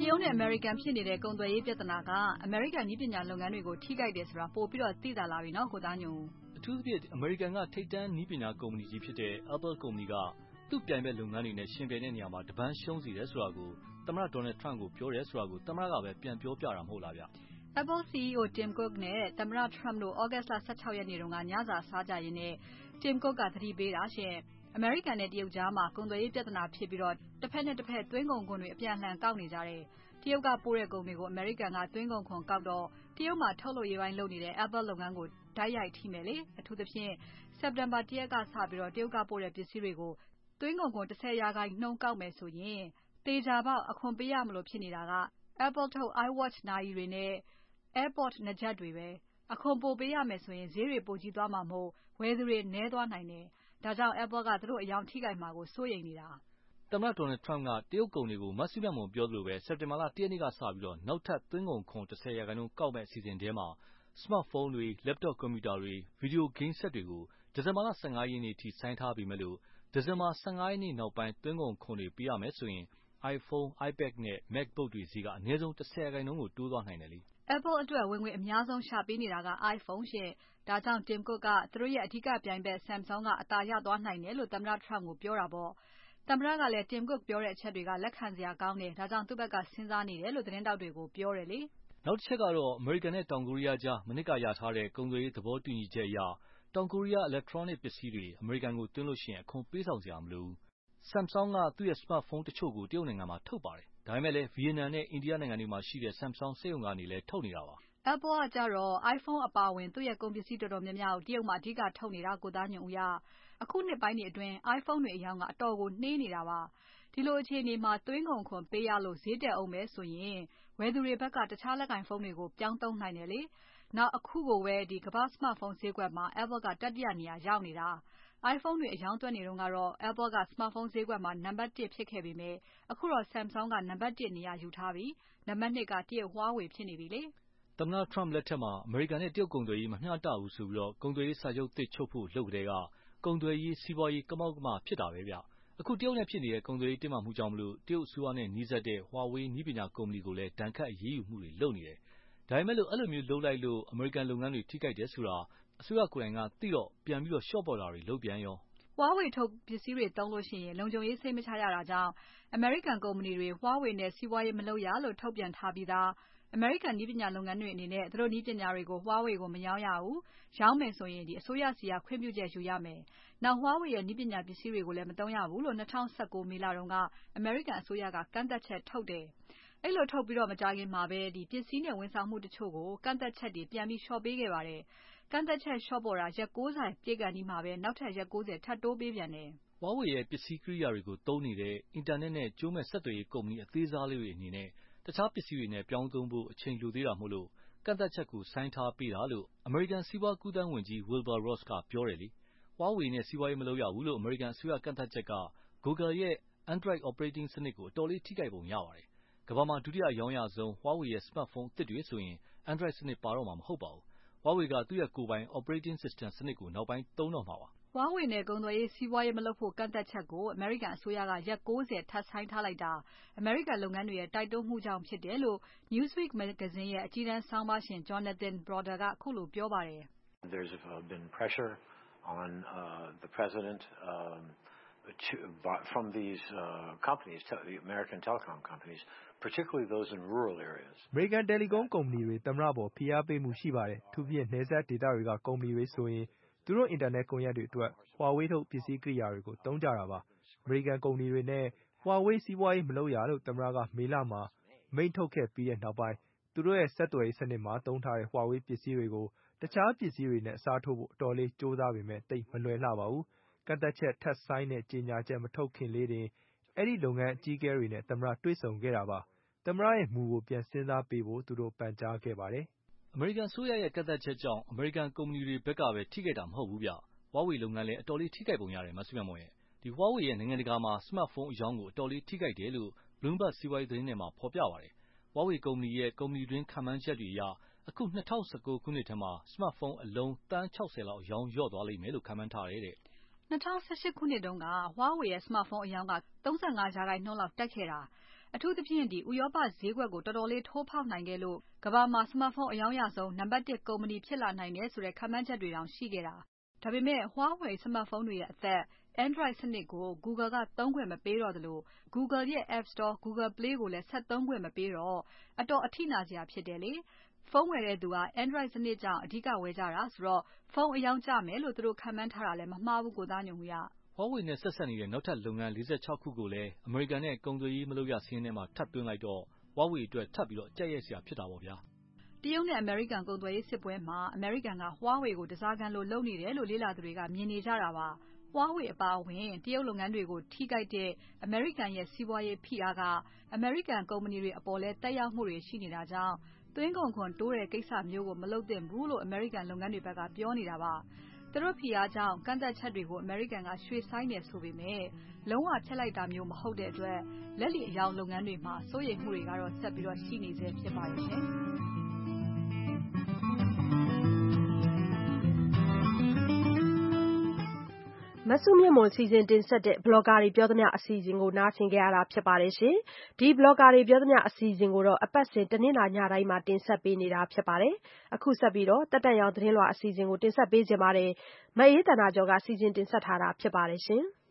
ရုတ်နဲ့အမေရိကန်ဖြစ်နေတဲ့ကုန်သွယ်ရေးပြဿနာကအမေရိကန်နည်းပညာလုပ်ငန်းတွေကိုထိခိုက်တယ်ဆိုတာပို့ပြီးတော့သိသာလာပြီနော်ကိုသားညိုအထူးသဖြင့်အမေရိကန်ကထိပ်တန်းနည်းပညာကုမ္ပဏီကြီးဖြစ်တဲ့ Apple ကုမ္ပဏီကသူ့ပြိုင်ဘက်လုပ်ငန်းတွေနဲ့ရှင်ပြိုင်တဲ့နေရာမှာတပန်းရှုံးစီတယ်ဆိုတာကိုသမ္မတ Donald Trump ကိုပြောတယ်ဆိုတာကိုသမ္မတကပဲပြန်ပြောပြတာမဟုတ်လားဗျ Apple CEO Tim Cook နဲ့သမ္မတ Trump တို့ August 16 ရက်နေ့တုန်းကညစာစားကြရင်းနဲ့ Tim Cook ကသတိပေးတာရှင်အမေရိကန်နဲ့တရုတ်ကြားမှာကုန်သွယ်ရေးပြဿနာဖြစ်ပြီးတော့တစ်ဖက်နဲ့တစ်ဖက်သွင်းကုန်ခွန်တွေအပြန်အလှန်ကောက်နေကြတယ်တရုတ်ကပို့တဲ့ကုန်တွေကိုအမေရိကန်ကသွင်းကုန်ခွန်ကောက်တော့တရုတ်မှာထုတ်လုပ်ရေးပိုင်းလုပ်နေတဲ့ Apple လုပ်ငန်းကိုတိုက်ရိုက်ထိမယ်လေအထူးသဖြင့် September 1 ရက်ကစပြီးတော့တရုတ်ကပို့တဲ့ပစ္စည်းတွေကိုသွင်းကုန်ခွန်10%ကောက်မယ်ဆိုရင်သေချာပေါက်အခွန်ပေးရမလို့ဖြစ်နေတာက Apple ထုတ် iWatch နာရီတွေနဲ့ AirPods နားကြပ်တွေပဲအခွန်ပိုပေးရမယ်ဆိုရင်ဈေးတွေပိုကြီးသွားမှာမို့ဝယ်သူတွေနည်းသွားနိုင်တယ်ဒါကြောင့် Apple ကသူတို့အယောင်ထိခိုက်မှာကိုစိုးရိမ်နေတာသမ္မတ Donald Trump ကတရုတ်ကုန်တွေကိုမဆုမြတ်မွန်ပြောသလိုပဲ September 1 ရက်နေ့ကစပြီးတော့နောက်ထပ်သွင်းကုန်ခွန်10%ကောက်မဲ့အစီအစဉ်ထဲမှာ Smartphone တွေ Laptop ကွန်ပျူတာတွေ Video Game set တွေကိုဒီဇင်ဘာ15 ရက်နေ့ထိဆိုင်းထားပြီးမဲ့လို့ဒီဇင်ဘာ15 ရက်နေ့နောက်ပိုင်းသွင်းကုန်ခွန်တွေပေးရမယ်ဆိုရင် iPhone, iPad နဲ့ MacBook တွေဈေးကအနည်းဆုံး10%ကိုတိုးသွားနိုင်တယ်လေ Apple အတွက်ဝင်ငွေအများဆုံးရှာပေးနေတာက iPhone ရှင့်ဒါကြောင့် Tim Cook ကသူတို့ရဲ့အဓိကပြိုင်ဘက် Samsung ကအသာရသွားနိုင်တယ်လို့သမ္မတ Trump ကိုပြောတာပေါ့သမ္မတကလည်း Tim Cook ပြောတဲ့အချက်တွေကလက်ခံစရာကောင်းတယ်ဒါကြောင့်သူ့ဘက်ကစဉ်းစားနေတယ်လို့သတင်းတောက်တွေကိုပြောတယ်လေနောက်တစ်ချက်ကတော့အမေရိကန်နဲ့တောင်ကိုရီးယားကြားမနစ်ကရထားတဲ့ကုန်သွယ်ရေးသဘောတူညီချက်အရတောင်ကိုရီးယား electronic ပစ္စည်းတွေအမေရိကန်ကိုသွင်းလို့ရှိရင်အခွန်ပေးဆောင်စရာမလိုဘူး Samsung ကသူ့ရဲ့ smartphone တချို့ကိုတရုတ်နိုင်ငံမှာထုတ်ပါတယ်ဒါပေမဲ့လည်း Vietnam နဲ့ India နိုင်ငံတွေမှာရှိတဲ့ Samsung စက်ရုံကနေလည်းထုတ်နေတာပါ Apple ကကြတော့ iPhone အပါအဝင်သူ့ရဲ့ကုန်ပစ္စည်းတော်တော်များများကိုတရုတ်မှာအဓိကထုတ်နေတာကိုသားညွန့်ဦးရအခုနှစ်ပိုင်းတွေအတွင်း iPhone တွေအရောင်းကအတော်ကိုနှေးနေတာပါဒီလိုအခြေအနေမှာသွင်းကုန်ခွန်ပေးရလို့ဈေးတက်အောင်ပဲဆိုရင်ဝယ်သူတွေဘက်ကတခြားလက်ကိုင်ဖုန်းတွေကိုပြောင်းသုံးနိုင်တယ်လေနောက်အခုကိုပဲကမ္ဘာ့ smartphone ဈေးကွက်မှာ Apple ကတတိယနေရာရောက်နေတာ iPhone တွေအရောင်းသွက်နေတုန်းကတော့ Apple က smartphone ဈေးကွက်မှာနံပါတ် 1ဖြစ်ခဲ့ပေမဲ့အခုတော့ Samsung ကနံပါတ် 1နေရာယူထားပြီနံပါတ် 2ကတရုတ် Huawei ဖြစ်နေပြီလေသမ္မတ Trump လက်ထက်မှာအမေရိကန်နဲ့တရုတ်ကုန်သွယ်ရေးမမျှတဘူးဆိုပြီးကုန်သွယ်ရေးစာချုပ်သစ်ချုပ်ဖို့လုပ်ကတည်းကကုန်သွယ်ရေးစီးပွားရေးကမောက်ကမဖြစ်တာပဲဗျအခုတရုတ်နဲ့ဖြစ်နေတဲ့ကုန်သွယ်ရေးတင်းမာမှုကြောင့်မလို့တရုတ်အစိုးရနဲ့နှီးစပ်တဲ့ Huawei နည်းပညာကုမ္ပဏီကိုလည်းဒဏ်ခတ်အရေးယူမှုတွေလုပ်နေတယ်ဒါပေမဲ့လို့အဲ့လိုမျိုးလုပ်လိုက်လို့အမေရိကန်လုပ်ငန်းတွေထိခိုက်တယ်ဆိုတာအစိုးရကိုယ်တိုင်ကသိတော့ပြန်ပြီးလျှော့ပေါ်တာတွေလုပ်ပြန်ရော Huawei ထုတ်ပစ္စည်းတွေသုံးလို့ရှိရင်လုံခြုံရေးစိတ်မချရတာကြောင့် American ကုမ္ပဏီတွေ Huawei နဲ့စီးပွားရေးမလုပ်ရလို့ထုတ်ပြန်ထားပြီးသား American နည်းပညာလုပ်ငန်းတွေအနေနဲ့သူတို့နည်းပညာတွေကို Huawei ကိုမရောင်းရဘူး။ရောင်းမယ်ဆိုရင်အစိုးရဆီကခွင့်ပြုချက်ယူရမယ်။နောက် Huawei ရဲ့နည်းပညာပစ္စည်းတွေကိုလည်းမသုံးရဘူးလို့2019မေလတုန်းက American အစိုးရကကန့်သတ်ချက်ထုတ်တယ်။အဲ့လိုထုတ်ပြီးမကြာခင်မှာပဲပစ္စည်းနဲ့ဝန်ဆောင်မှုတချို့ကိုကန့်သတ်ချက်တွေပြန်ပြီးလျှော့ပေးခဲ့ပါတယ်။ကန့်သတ်ချက်လျှော့ပေါ်တာရက်90ပြည့်ကန်ဒီမှာပဲနောက်ထပ်ရက်90ထပ်တိုးပေးပြန်တယ်။ Huawei ရဲ့ပစ္စည်းကိရိယာတွေကိုသုံးနေတဲ့အင်တာနက်နဲ့ကြိုးမဲ့ဆက်သွယ်ရေးကုမ္ပဏီအသေးစားလေးတွေအနေနဲ့တခြားပစ္စည်းတွေနဲ့ပြောင်းသုံးဖို့အချိန်လိုသေးတာမို့လို့ကန့်သတ်ချက်ကိုဆိုင်းထားပေးတာလို့ American စီးပွားကူးသန်းဝန်ကြီး Wilbur Ross ကပြောတယ်လေ။ Huawei နဲ့စီးပွားရေးမလုပ်ရဘူးလို့ American အစိုးရကန့်သတ်ချက်က Google ရဲ့ Android operating စနစ်ကိုအတော်လေးထိခိုက်ပုံရပါတယ်။ကမ္ဘာမှာဒုတိယအရောင်းရဆုံး Huawei ရဲ့ smartphone အသစ်တွေဆိုရင် Android စနစ်ပါတော့မှာမဟုတ်ပါဘူး။ Huawei ကသူ့ရဲ့ကိုယ်ပိုင် operating system စနစ်ကိုနောက်ပိုင်းသုံးတော့မှာပါ။ Huawei နဲ့ကုန်သွယ်ရေးစီးပွားရေးမလုပ်ဖို့ကန့်သတ်ချက်ကို American အစိုးရကရက်90ထပ်ဆိုင်းထားလိုက်တာ American လုပ်ငန်းတွေရဲ့တိုက်တွန်းမှုကြောင့်ဖြစ်တယ်လို့ Newsweek မဂ္ဂဇင်းရဲ့အကြီးတန်းဆောင်းပါးရှင် Jonathan Browder ကခုလိုပြောပါတယ်။ There's been pressure on the president from these companies, the American telecom companies, particularly those in rural areas. American Telecom ကုမ္ပဏီတွေသမ္မတပေါ်ဖိအားပေးမှုရှိပါတယ်။သူပြည့်နယ်စပ်ဒေသတွေကကုမ္ပဏီတွေဆိုရင်သူတို့အင်တာနက်ကွန်ရက်တွေအတွက် Huawei ထုတ်ပစ္စည်းကိရိယာတွေကိုသုံးကြတာပါ။ American ကုမ္ပဏီတွေနဲ့ Huawei စီးပွားရေးမလုပ်ရလို့သမ္မတကမေလမှာမိန့်ထုတ်ခဲ့ပြီးတဲ့နောက်ပိုင်းသူတို့ရဲ့ဆက်သွယ်ရေးစနစ်မှာသုံးထားတဲ့ Huawei ပစ္စည်းတွေကိုတခြားပစ္စည်းတွေနဲ့အစားထိုးဖို့အတော်လေးကြိုးစားပေမဲ့သိပ်မလွယ်လှပါဘူး။ကန့်သတ်ချက်ထပ်ဆိုင်းတဲ့ကြေညာချက်မထုတ်ခင်လေးတင်အဲ့ဒီလုပ်ငန်းအကြီးအကဲတွေနဲ့သမ္မတတွေ့ဆုံခဲ့တာပါ။သမ္မတရဲ့မူကိုပြန်စဉ်းစားပေးဖို့သူတို့ပန်ကြားခဲ့ပါတယ်။ American အစိုးရရဲ့ကန့်သတ်ချက်ကြောင့် American ကုမ္ပဏီတွေဘက်ကပဲထိခိုက်တာမဟုတ်ဘူးဗျ။ Huawei လုပ်ငန်းလည်းအတော်လေးထိခိုက်ပုံရတယ်မဆုမြတ်မွန်ရဲ့။ Huawei ရဲ့နိုင်ငံတကာမှာ smartphone အရောင်းကိုအတော်လေးထိခိုက်တယ်လို့ Bloomberg စီးပွားရေးသတင်းထဲမှာဖော်ပြပါတယ်။ Huawei ကုမ္ပဏီရဲ့ကုမ္ပဏီတွင်းခန့်မှန်းချက်တွေအရအခု2019ခုနှစ်ထဲမှာ smartphone အလုံးသန်း60လောက်အရောင်းလျော့သွားလိမ့်မယ်လို့ခန့်မှန်းထားတယ်တဲ့။2018ခုနှစ်တုန်းက Huawei ရဲ့ smartphone အရောင်းက35%လောက်တက်ခဲ့တာအထူးသဖြင့်ဥရောပဈေးကွက်ကိုတော်တော်လေးထိုးဖောက်နိုင်ခဲ့လို့ကမ္ဘာမှာစမတ်ဖုန်းအရောင်းရဆုံးနံပါတ် 1 ကုမ္ပဏီဖြစ်လာနိုင်တယ်ဆိုတဲ့ခန့်မှန်းချက်တွေတောင်ရှိခဲ့တာ။ဒါပေမဲ့ Huawei စမတ်ဖုန်းတွေရဲ့အသက် Android စနစ်ကို Google ကသုံးခွင့်မပေးတော့သလို Google ရဲ့ App Store, Google Play ကိုလည်းဆက်သုံးခွင့်မပေးတော့အတော်အထိနာစရာဖြစ်တယ်လေ။ဖုန်းဝယ်တဲ့သူက Android စနစ်ကြောင့်အဓိကဝယ်ကြတာဆိုတော့ဖုန်းအရောင်းကျမယ်လို့သူတို့ခန့်မှန်းထားတာလည်းမမှားဘူးကိုသားညွန့်ဦးရ။ Huawei နဲ့ဆက်ဆက်နေတဲ့နောက်ထပ်လုပ်ငန်း 46 ခုကိုလည်းအမေရိကန်နဲ့ကုန်သွယ်ရေးမလုပ်ရစာရင်းထဲမှာထပ်သွင်းလိုက်တော့ Huawei အတွက်ထပ်ပြီးကြက်ရိုက်စရာဖြစ်တာပေါ့ဗျာ။တရုတ်နဲ့အမေရိကန်ကုန်သွယ်ရေးစစ်ပွဲမှာအမေရိကန်က Huawei ကိုတစားကန်လိုလုပ်နေတယ်လို့လေ့လာသူတွေကမြင်နေကြတာပါ။ Huawei အပါအဝင်တရုတ်လုပ်ငန်းတွေကိုထိခိုက်တဲ့အမေရိကန်ရဲ့စီးပွားရေးဖိအားကအမေရိကန်ကုမ္ပဏီတွေအပေါ်လဲတက်ရောက်မှုတွေရှိနေတာကြောင့်သွင်းကုန်ခွန်တိုးတဲ့ကိစ္စမျိုးကိုမလုပ်သင့်ဘူးလို့အမေရိကန်လုပ်ငန်းတွေဘက်ကပြောနေတာပါ။သူတို့ဖိအားကြောင့်ကန့်သက်ချက်တွေကိုအမေရိကန်ကရွှေ့ဆိုင်းနေဆိုပေမဲ့လုံးဝဖျက်လိုက်တာမျိုးမဟုတ်တဲ့အတွက်လက်လီအယောင်လုပ်ငန်းတွေမှာစိုးရိမ်မှုတွေကတော့ဆက်ပြီးရှိနေဆဲဖြစ်ပါရဲ့ရှင်။မဆုမြင့်မွန်စီစဉ်တင်ဆက်တဲ့ Blogger တွေပြောသမျှအစီအစဉ်ကိုနားဆင်ကြရတာဖြစ်ပါတယ်ရှင်။ဒီ Blogger တွေပြောသမျှအစီအစဉ်ကိုတော့အပတ်စဉ်တနင်္လာညတိုင်းမှာတင်ဆက်ပေးနေတာဖြစ်ပါတယ်။အခုဆက်ပြီးတော့တက်တက်ရောင်သတင်းလွှာအစီအစဉ်ကိုတင်ဆက်ပေးခြင်းပါတယ်။မအေးတနာကျော်ကစီစဉ်တင်ဆက်ထားတာဖြစ်ပါတယ်ရှင်။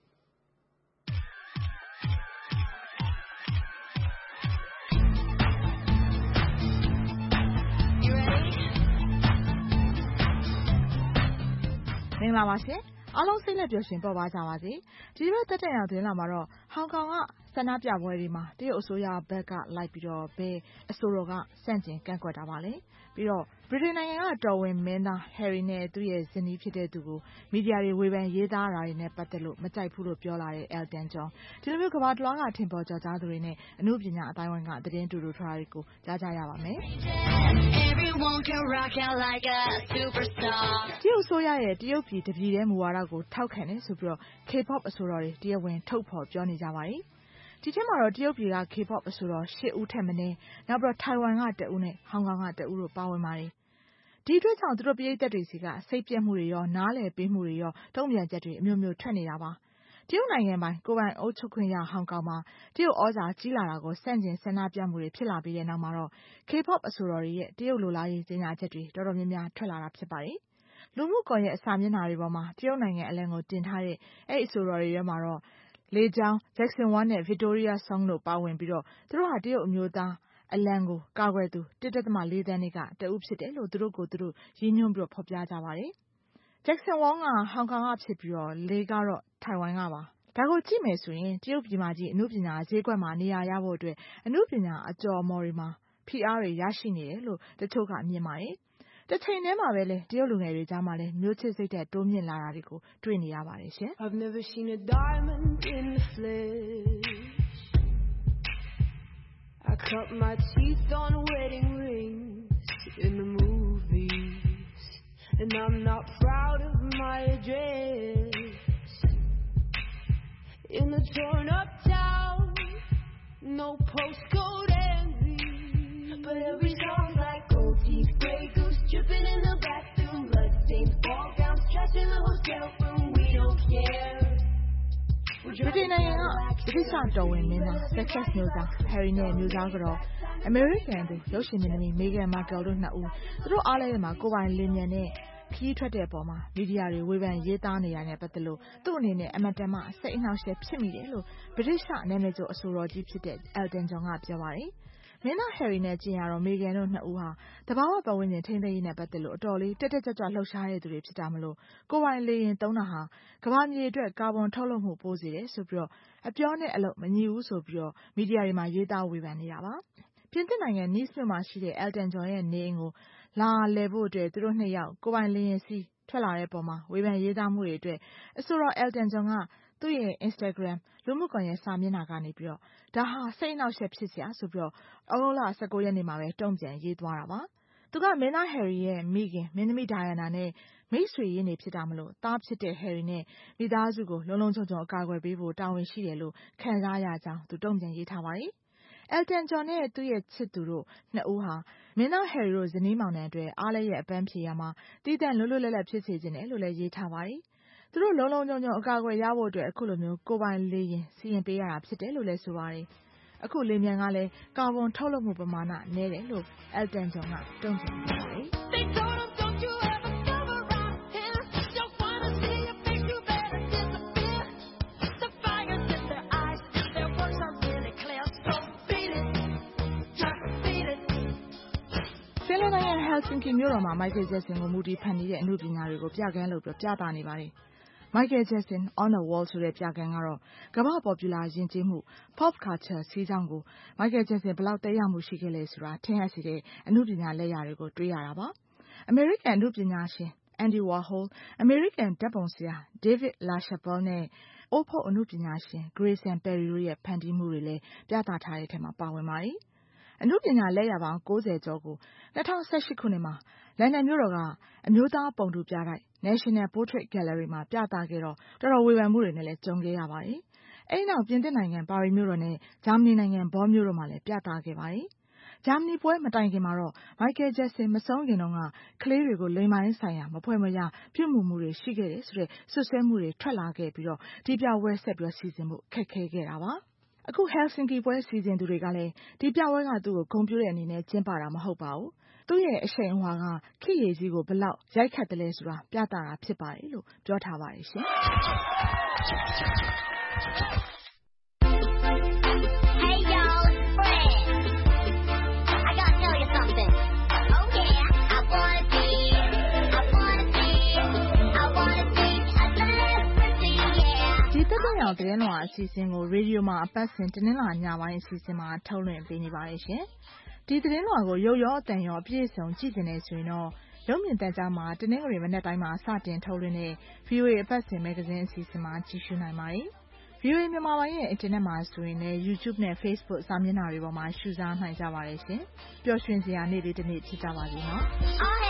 မင်္ဂလာပါရှင်အားလုံးစိတ်လက်ပျော်ရွှင်ပေါ်ပါကြပါစေဒီလိုတက်တဲ့အောင်သတင်းလာမှာတော့ဟောင်ကောင်ကဆန္ဒပြပွဲတွေမှာတရုတ်အစိုးရဘက်ကလိုက်ပြီးတော့ဘယ်အစိုးရကစန့်ကျင်ကန့်ကွက်တာပါလဲပြီးတော့ဗြိတိန်နိုင်ငံကတော်ဝင်မင်းသား Harry နဲ့သူ့ရဲ့ဇနီးဖြစ်တဲ့သူကိုမီဒီယာတွေဝေဖန်ရေးသားတာတွေနဲ့ပတ်သက်လို့မကြိုက်ဘူးလို့ပြောလာတဲ့ Elton John ဒီလိုမျိုးကမ္ဘာတလွှားကထင်ပေါ်ကျော်ကြားသူတွေနဲ့အမှုပညာအတိုင်းအဝန်ကသတင်းတူတူထားတွေကိုကြားကြရပါမယ်တရုတ်ဆိုရရဲ့တရုတ်ပြည်တပြည်ထဲမူဝါဒကိုထောက်ခံတယ်ဆိုပြီးတော့ K-pop အဆိုတော်တွေတရားဝင်ထုတ်ဖော်ပြောနေကြပါတယ်ဒီထဲမှာတော့တရုတ်ပြည်က K-pop အဆိုတော်8ဦးထက်မနည်းနောက်ပြီးတော့ထိုင်ဝမ်က1ဦးနဲ့ဟောင်ကောင်က1ဦးတို့ပါဝင်ပါတယ်ဒီအတွက်ကြောင့်သူတို့ပရိသတ်တွေစီကစိတ်ပြက်မှုတွေရောနားလည်ပေးမှုတွေရောတုံ့ပြန်ချက်တွေအမျိုးမျိုးထွက်နေတာပါတရုတ်နိုင်ငံပိုင်ကိုပိုင်အုပ်ချုပ်ခွင့်ရဟောင်ကောင်မှာတရုတ်ဩဇာကြီးလာတာကိုစန့်ကျင်ဆန္ဒပြမှုတွေဖြစ်လာပြီးတဲ့နောက်မှာတော့ K-pop အဆိုတော်တွေရဲ့တရုတ်လိုလားရေးကြေညာချက်တွေတော်တော်များများထွက်လာတာဖြစ်ပါတယ်လူမှုကွန်ရက်အစာမျက်နှာတွေပေါ်မှာတရုတ်နိုင်ငံအလံကိုတင်ထားတဲ့အဲ့အဆိုတော်တွေထဲမှာတော့လေကြောင်း Jackson 1နဲ့ Victoria Song တို့ပါဝင်ပြီးတော့သူတို့ဟာတရုတ်အမျိုးသားအလံကိုကာကွယ်သူ 1.4 သန်းကတဦးဖြစ်တယ်လို့သူတို့ကိုသူတို့ရည်ညွှန်းပြီးတော့ဖော်ပြကြပါတယ်။ Jackson 1ကဟောင်ကောင်ကဖြစ်ပြီးတော့လေကတော့ထိုင်ဝမ်ကပါဒါကိုကြည့်မယ်ဆိုရင်တရုတ်ပြည်မှာကြီးအမှုပညာဈေးကွက်မှာနေရာရဖို့အတွက်အမှုပညာအကျော်အမော်တွေမှာဖိအားတွေရရှိနေတယ်လို့တချို့ကမြင်ပါတယ်တစ်ချိန်တည်းမှာပဲလေတရုတ်လူငယ်တွေကြားမှာလည်းမျိုးချစ်စိတ်ဓာတ်တိုးမြင့်လာတာတွေကိုတွေ့နေရပါတယ်ရှင် I've never seen a diamond in the flesh I cut my teeth on wedding rings in the movies and I'm not proud of my address in the torn up town no postcode envy but every song's like gold teeth gray goose dripping in the bathroom bloodstains ball gowns trash in the hotel room we don't care ဗြိတိန်နိုင်ငံကဗြိတိသျှတော်ဝင်မင်းသား Sussex မျိုးသား Harry နဲ့မျိုးသားကတော့အမေရိကန်သူရုပ်ရှင်မင်းသမီး Meghan Markle တို့နှစ်ဦးသူတို့အားလည်းမှာကိုယ်ပိုင်လင်းမြန်နဲ့ခီးထွက်တဲ့အပေါ်မှာမီဒီယာတွေဝေဖန်ရေးသားနေရတဲ့ပတ်သက်လို့သူ့အနေနဲ့အမတန်မှစိတ်အနှောက်အယှက်ဖြစ်မိတယ်လို့ဗြိတိသျှနာမည်ကျော်အဆိုတော်ကြီးဖြစ်တဲ့ Elton John ကပြောပါတယ်မင်းသား Harry နဲ့ကျင်ရတော့ Meghan တို့နှစ်ဦးဟာတဘာဝပတ်ဝန်းကျင်ထိန်းသိမ်းရေးနဲ့ပတ်သက်လို့အတော်လေးတက်တက်ကြွကြွလှုပ်ရှားတဲ့သူတွေဖြစ်တာမလို့ကိုယ်ပိုင်လေရင်သုံးတာဟာကမ္ဘာမြေအတွက်ကာဗွန်ထုတ်လွှတ်မှုပိုစေတယ်ဆိုပြီးတော့အပြောနဲ့အလုပ်မညီဘူးဆိုပြီးတော့မီဒီယာတွေမှာရေးသားဝေဖန်နေတာပါပြင်သစ်နိုင်ငံ Nice မြို့မှာရှိတဲ့ Elton John ရဲ့နေအိမ်ကိုလာလည်ဖို့အတွက်သူတို့နှစ်ယောက်ကိုယ်ပိုင်လေရင်စီးထွက်လာတဲ့ပုံမှာဝေဖန်ရေးသားမှုတွေအတွက်အဆိုတော် Elton John ကသူ့ရဲ့ Instagram လူမှုကွန်ရက်စာမျက်နှာကနေပြီးတော့ဒါဟာစိတ်အနှောက်အယှက်ဖြစ်စရာဆိုပြီးတော့ဩဂုတ်လ19ရက်နေ့မှာပဲတုံ့ပြန်ရေးသွားတာပါသူကမင်းသား Harry ရဲ့မိခင်မင်းသမီး Diana နဲ့မိတ်ဆွေရင်းနေဖြစ်တာမလို့သားဖြစ်တဲ့ Harry နဲ့မိသားစုကိုလုံလုံခြုံခြုံအကာအကွယ်ပေးဖို့တာဝန်ရှိတယ်လို့ခံစားရကြောင်းသူတုံ့ပြန်ရေးထားပါတယ်Elton John နဲ့သူ့ရဲ့ချစ်သူတို့နှစ်ဦးဟာမင်းသား Harry တို့ဇနီးမောင်နှံအတွက်အားလည်းရဲ့အပန်းဖြေရမှာတည်တံ့လွတ်လွတ်လပ်လပ်ဖြစ်စေခြင်းတယ်လို့လည်းရေးထားပါတယ်သူတို့လုံလုံခြုံခြုံအကာအကွယ်ရဖို့အတွက်အခုလိုမျိုးကိုယ်ပိုင်လေရင်စီရင်ပေးရတာဖြစ်တယ်လို့လည်းဆိုပါတယ်အခုလေမြန်ကလည်းကာဗွန်ထုတ်လွှတ်မှုပမာဏနည်းတယ်လို့ Elton John ကတုံ့ပြန်ခဲ့ပါတယ်။ Helsinki မြို့တော်မှာ Michael Jackson ကို မူတည်ဖန်တီးတဲ့အနုပညာတွေကို ပြခန်းလုပ်ပြသနေပါတယ်။ Michael Jackson on the Wall ဆိုတဲ့ပြခန်းကတော့ကမ္ဘာ့ပေါ်ပျူလာယဉ်ကျေးမှု Pop Culture စီးကြောင်းကို Michael Jackson ဘယ်လောက်သက်ရောက်မှုရှိခဲ့လဲဆိုတာထင်ဟပ်စေတဲ့အနုပညာလက်ရာတွေကိုတွေ့ရတာပါ။ အမေရိကန်အနုပညာရှင် Andy Warhol, အမေရိကန်ဓာတ်ပုံဆရာ David LaChapelle နဲ့ အိုးဖုတ်အနုပညာရှင် Grayson Perry တို့ရဲ့ဖန်တီးမှုတွေလည်းပြသထားတဲ့အထဲမှာပါဝင်ပါတယ်။ အနုပညာလက်ရာပေါင်း90ကျော်ကို2018ခုနှစ်မှာလန်ဒန်မြို့တော်ကအမျိုးသားပုံတူပြတိုက် National Portrait Gallery မှာပြသခဲ့တော့တော်တော်ဝေဖန်မှုတွေနဲ့လည်းကြုံခဲ့ရပါတယ်။အဲဒီနောက်ပြင်သစ်နိုင်ငံပါရီမြို့တော်နဲ့ဂျာမနီနိုင်ငံဘောမြို့တို့မှာလည်းပြသခဲ့ပါတယ်။ဂျာမနီပွဲမတိုင်ခင်မှာတော့ Michael Jackson မဆုံးခင်တုန်းကကလေးတွေကိုလိင်ပိုင်းဆိုင်ရာမဖွဲ့မရပြုမူမှုတွေရှိခဲ့တယ်ဆိုတဲ့စွပ်စွဲမှုတွေထွက်လာခဲ့ပြီးတော့ဒီပြပွဲဆက်ပြီးစီစဉ်ဖို့ခက်ခဲခဲ့တာပါ။အခု Helsinki ပွဲစီစဉ်သူတွေကလည်းဒီပြပွဲကသူ့ကိုဂုဏ်ပြုတဲ့အနေနဲ့ကျင်းပတာမဟုတ်ပါဘူး။သူ့ရဲ့အရှိန်အဝါကခေတ်ရည်ကြီးကိုဘယ်လောက်ရိုက်ခတ်တယ်လဲဆိုတာပြသတာဖြစ်ပါတယ်လို့ပြောထားပါတယ်ရှင်။အောင်သတင်းလွှာအစီအစဉ်ကိုရေဒီယိုမှာအပတ်စဉ်တင်းလာညပိုင်းအစီအစဉ်မှာထုတ်လွှင့်ပေးနေပါတယ်ရှင်။ဒီသတင်းလွှာကိုရုပ်ရောအသံရောအပြည့်အစုံကြည့်နေဆိုရင်တော့ရုပ်မြင်သံကြားမှာတနင်္ဂနွေမနက်တိုင်းမှာစတင်ထုတ်လွှင့်တဲ့ VOA အပတ်စဉ်မဂ္ဂဇင်းအစီအစဉ်မှာကြည့်ရှုနိုင်ပါတယ်။ VOA မြန်မာပိုင်းရဲ့အင်တာနက်မှာဆိုရင်လည်း YouTube နဲ့ Facebook စာမျက်နှာတွေပေါ်မှာရှုစားနိုင်ကြပါတယ်ရှင်။ပျော်ရွှင်စရာနေ့လေးတစ်နေ့ဖြစ်ကြပါစေနော်။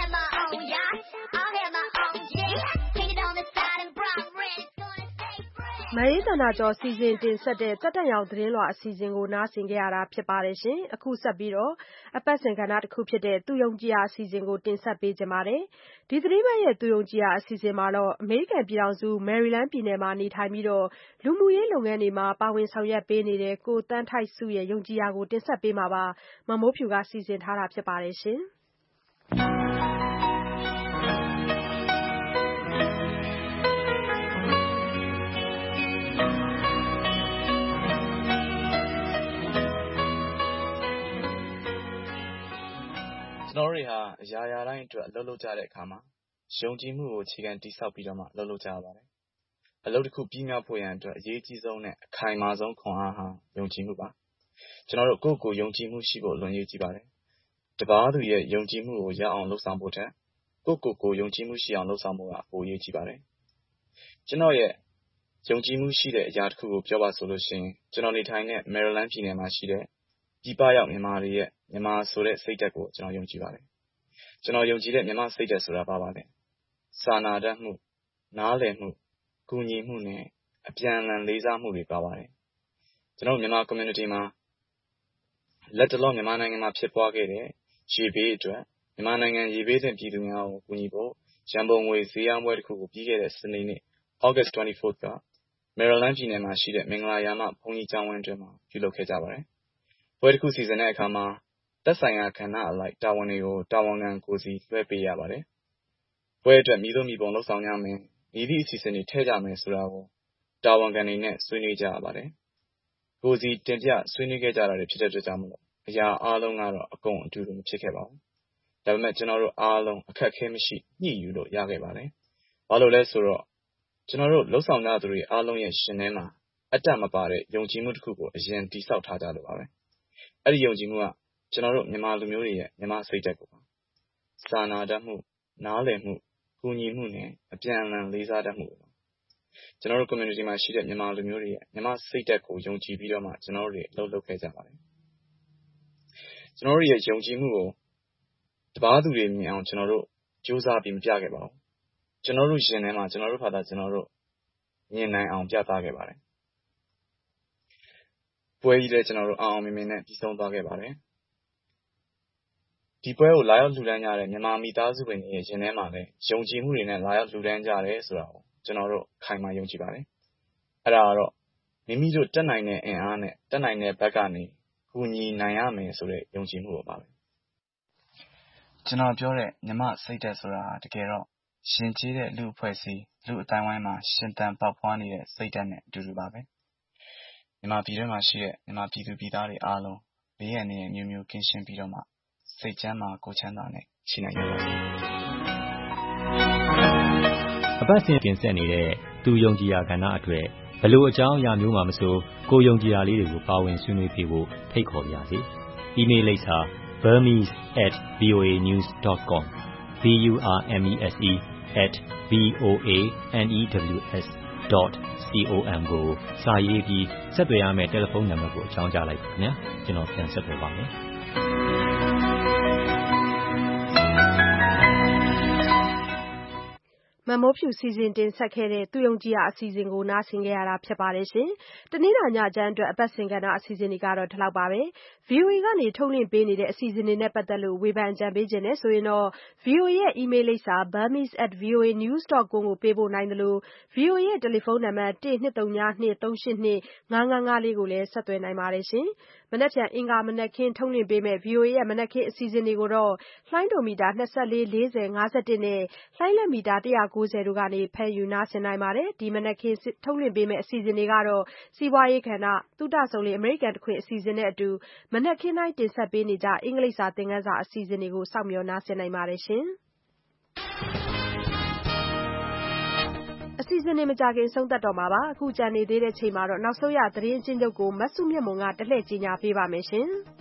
မအေးသန္တာကျော်စီစဉ်တင်ဆက်တဲ့တက်ရောက်သတင်းလွှာအစီအစဉ်ကိုနားဆင်ကြရတာဖြစ်ပါတယ်ရှင်။အခုဆက်ပြီးတော့အပတ်စဉ်ကဏ္ဍတစ်ခုဖြစ်တဲ့သူယုံကြည်ရာအစီအစဉ်ကိုတင်ဆက်ပေးကြပါမယ်။ဒီသတင်းပတ်ရဲ့သူယုံကြည်ရာအစီအစဉ်မှာတော့အမေရိကန်ပြည်ထောင်စုမယ်ရီလန်းပြည်နယ်မှာနေထိုင်ပြီးတော့လူမှုရေးလုပ်ငန်းတွေမှာပါဝင်ဆောင်ရွက်ပေးနေတဲ့ကိုသန်းထိုက်စုရဲ့ယုံကြည်ရာကိုတင်ဆက်ပေးမှာပါ။မမိုးဖြူကစီစဉ်ထားတာဖြစ်ပါတယ်ရှင်။ကျွန်တော်တို့တွေဟာအရာရာတိုင်းအတွက်အလုပ်လုပ်ကြတဲ့အခါမှာယုံကြည်မှုကိုအခြေခံတည်ဆောက်ပြီးတော့မှအလုပ်လုပ်ကြရပါတယ်။အလုပ်တစ်ခုပြီးမြောက်ဖို့ရန်အတွက်အရေးကြီးဆုံးနဲ့အခိုင်အမာဆုံးခွန်အားဟာယုံကြည်မှုပါ။ကျွန်တော်တို့ကိုယ့်ကိုယ်ယုံကြည်မှုရှိဖို့အလွန်အရေးကြီးပါတယ်။တပါးသူရဲ့ယုံကြည်မှုကိုရအောင်လုပ်ဆောင်ဖို့ထက်ကိုယ့်ကိုယ်ယုံကြည်မှုရှိအောင်လုပ်ဆောင်ဖို့ကပိုအရေးကြီးပါတယ်။ကျွန်တော်ရဲ့ယုံကြည်မှုရှိတဲ့အရာတစ်ခုကိုပြောပါဆိုလို့ရှိရင်ကျွန်တော်နေထိုင်တဲ့မယ်ရီလန်းပြည်နယ်မှာရှိတဲ့ပြည်ပရောက်မြန်မာတွေရဲ့မြန်မာဆိုတဲ့စိတ်ဓာတ်ကိုကျွန်တော်ယုံကြည်ပါတယ်။ကျွန်တော်ယုံကြည်တဲ့မြန်မာစိတ်ဓာတ်ဆိုတာဘာပါလဲ။စာနာတတ်မှုနားလည်မှုကူညီမှုနဲ့အပြန်အလှန်လေးစားမှုတွေပါပါတယ်။ကျွန်တော်မြန်မာ community မှာလက်တလောမြန်မာနိုင်ငံမှာဖြစ်ပွားခဲ့တဲ့ရေဘေးအတွက်မြန်မာနိုင်ငံရေဘေးသင့်ပြည်သူများကိုကူညီဖို့ရန်ပုံငွေဈေးရောင်းပွဲတစ်ခုကိုပြီးခဲ့တဲ့စနေနေ့ August 24th ကမယ်ရီလန်းပြည်နယ်မှာရှိတဲ့မင်္ဂလာရာမဘုန်းကြီးကျောင်းဝင်းအတွင်းမှာပြုလုပ်ခဲ့ကြပါတယ်။ပွဲတစ်ခုစီစဉ်တဲ့အခါမှာသက်ဆိုင်ရာခန္ဓာအလိုက်တာဝန်တွေကိုတာဝန်ခံကိုယ်စီလွှဲပေးရပါတယ်။ပွဲအတွက်မိမိပုံလှုပ်ဆောင်ကြမယ်။မိသည့်အစီအစဉ်တွေထည့်ကြမယ်ဆိုတာကိုတာဝန်ခံတွေနဲ့ဆွေးနွေးကြရပါတယ်။ကိုယ်စီတင်ပြဆွေးနွေးခဲ့ကြတာတွေဖြစ်တဲ့အတွက်ကြောင့်မို့အရာအားလုံးကတော့အကုန်အတူတူမဖြစ်ခဲ့ပါဘူး။ဒါပေမဲ့ကျွန်တော်တို့အားလုံးအခက်အခဲမရှိညှိယူလို့ရခဲ့ပါတယ်။ဘာလို့လဲဆိုတော့ကျွန်တော်တို့လှုပ်ဆောင်ကြသူတွေအားလုံးရဲ့ရှင်ထဲမှာအတ္တမပါတဲ့ယုံကြည်မှုတစ်ခုကိုအရင်တည်ဆောက်ထားကြလို့ပါပဲ။အဲ့ဒီယုံကြည်မှုကကျွန်တော်တို့မြန်မာလူမျိုးတွေရဲ့မြန်မာစိတ်ဓာတ်ကိုပါစာနာတတ်မှုနားလည်မှုကူညီမှုနဲ့အပြန်အလှန်လေးစားတတ်မှုပါကျွန်တော်တို့ community မှာရှိတဲ့မြန်မာလူမျိုးတွေရဲ့မြန်မာစိတ်ဓာတ်ကိုယုံကြည်ပြီးတော့မှကျွန်တော်တို့တွေလှုပ်ခဲ့ကြပါတယ်ကျွန်တော်တို့ရဲ့ယုံကြည်မှုကိုတပါးသူတွေမြင်အောင်ကျွန်တော်တို့ကြိုးစားပြီးမပြခဲ့ပါဘူးကျွန်တော်တို့ရှင်ထဲမှာကျွန်တော်တို့ဖာသာကျွန်တော်တို့မြင်နိုင်အောင်ပြသခဲ့ပါတယ်ပွဲကြီးလည်းကျွန်တော်တို့အောင်မြင်မြင်နဲ့ပြီးဆုံးသွားခဲ့ပါတယ်ဒီပွဲကိုလာရောက်လှူဒန်းကြတဲ့မြန်မာမိသားစုဝင်တွေရဲ့ရှင်ထဲမှာလည်းယုံကြည်မှုတွေနဲ့လာရောက်လှူဒန်းကြတယ်ဆိုတာကိုကျွန်တော်တို့ခိုင်မာယုံကြည်ပါတယ်အဲ့ဒါကတော့မိမိတို့တက်နိုင်တဲ့အင်အားနဲ့တက်နိုင်တဲ့ဘက်ကနေကူညီနိုင်ရမယ်ဆိုတဲ့ယုံကြည်မှုပါပဲကျွန်တော်ပြောတဲ့ညီမစိတ်ဓာတ်ဆိုတာတကယ်တော့ရှင်ကျေးတဲ့လူအဖွဲ့အစည်းလူအတိုင်းဝိုင်းမှာရှင်သန်ပေါက်ဖွားနေတဲ့စိတ်ဓာတ်နဲ့အတူတူပါပဲမြန်မာပြည်ထဲမှာရှိတဲ့မြန်မာပြည်သူပြည်သားတွေအားလုံးဘေးရန်တွေမျိုးမျိုးကင်းရှင်းပြီးတော့မှစိတ်ချမ်းသာကိုယ်ချမ်းသာနဲ့ရှိနိုင်ကြပါစေအပတ်စဉ်တင်ဆက်နေတဲ့သူယုံကြည်ရာကဏ္ဍအတွက်ဘလို့အကြောင်းအရာမျိုးမှမဆိုကိုယုံကြည်ရာလေးတွေကိုပါဝင်ဆွေးနွေးပြဖို့ဖိတ်ခေါ်ပါရစေ။ email လိပ်စာ burmese@voanews.com burmese@voanews.com ကိုစာရေးပြီးဆက်သွယ်ရမယ့်တယ်လီဖုန်းနံပါတ်ကိုအကြောင်းကြားလိုက်ပါခင်ဗျာ။ကျွန်တော်ပြန်ဆက်သွယ်ပါမယ်။မမိုးဖြူစီစဉ်တင်ဆက်ခဲ့တဲ့သူယုံကြည်ရာအစီအစဉ်ကိုနားဆင်ခဲ့ရတာဖြစ်ပါတယ်ရှင်။တနင်္လာညချမ်းအတွက်အပတ်စဉ်ကဏ္ဍအစီအစဉ်တွေကတော့ဒီလောက်ပါပဲ။ VOA ကနေထုတ်လွှင့်ပေးနေတဲ့အစီအစဉ်တွေနဲ့ပတ်သက်လို့ဝေဖန်အကြံပေးခြင်းနဲ့ဆိုရင်တော့ VOA ရဲ့ email လိပ်စာ burmese@voanews.com ကိုပေးပို့နိုင်သလို VOA ရဲ့တယ်လီဖုန်းနံပါတ်1238555ကိုလည်းဆက်သွယ်နိုင်ပါတယ်ရှင်။မနက်ဖြန်အင်္ဂါမနက်ခင်းထုတ်လွှင့်ပေးမယ့် VOA ရဲ့မနက်ခင်းအစီအစဉ်တွေကိုတော့လှိုင်းဒိုမီတာ24 40 51နဲ့လှိုင်းလက်မီတာ190တို့ကနေဖမ်းယူနားဆင်နိုင်ပါတယ်။ဒီမနက်ခင်းထုတ်လွှင့်ပေးမယ့်အစီအစဉ်တွေကတော့စီးပွားရေးကဏ္ဍ၊သုတဆုံလေအမေရိကန်တခွင်အစီအစဉ်နဲ့အတူမနက်ခင်းတိုင်းတင်ဆက်ပေးနေကြအင်္ဂလိပ်စာသင်ခန်းစာအစီအစဉ်တွေကိုစောင့်မျှော်နားဆင်နိုင်ပါတယ်ရှင်။အစီအစဉ်တွေမကြခင်အဆုံးသတ်တော့မှာပါ။အခုကြံနေသေးတဲ့ချိန်မှာတော့နောက်ဆုံးရသတင်းအကျဉ်းချုပ်ကိုမဆုမြတ်မွန်ကတလှည့်ကြီးညာပေးပါမယ်ရှင်။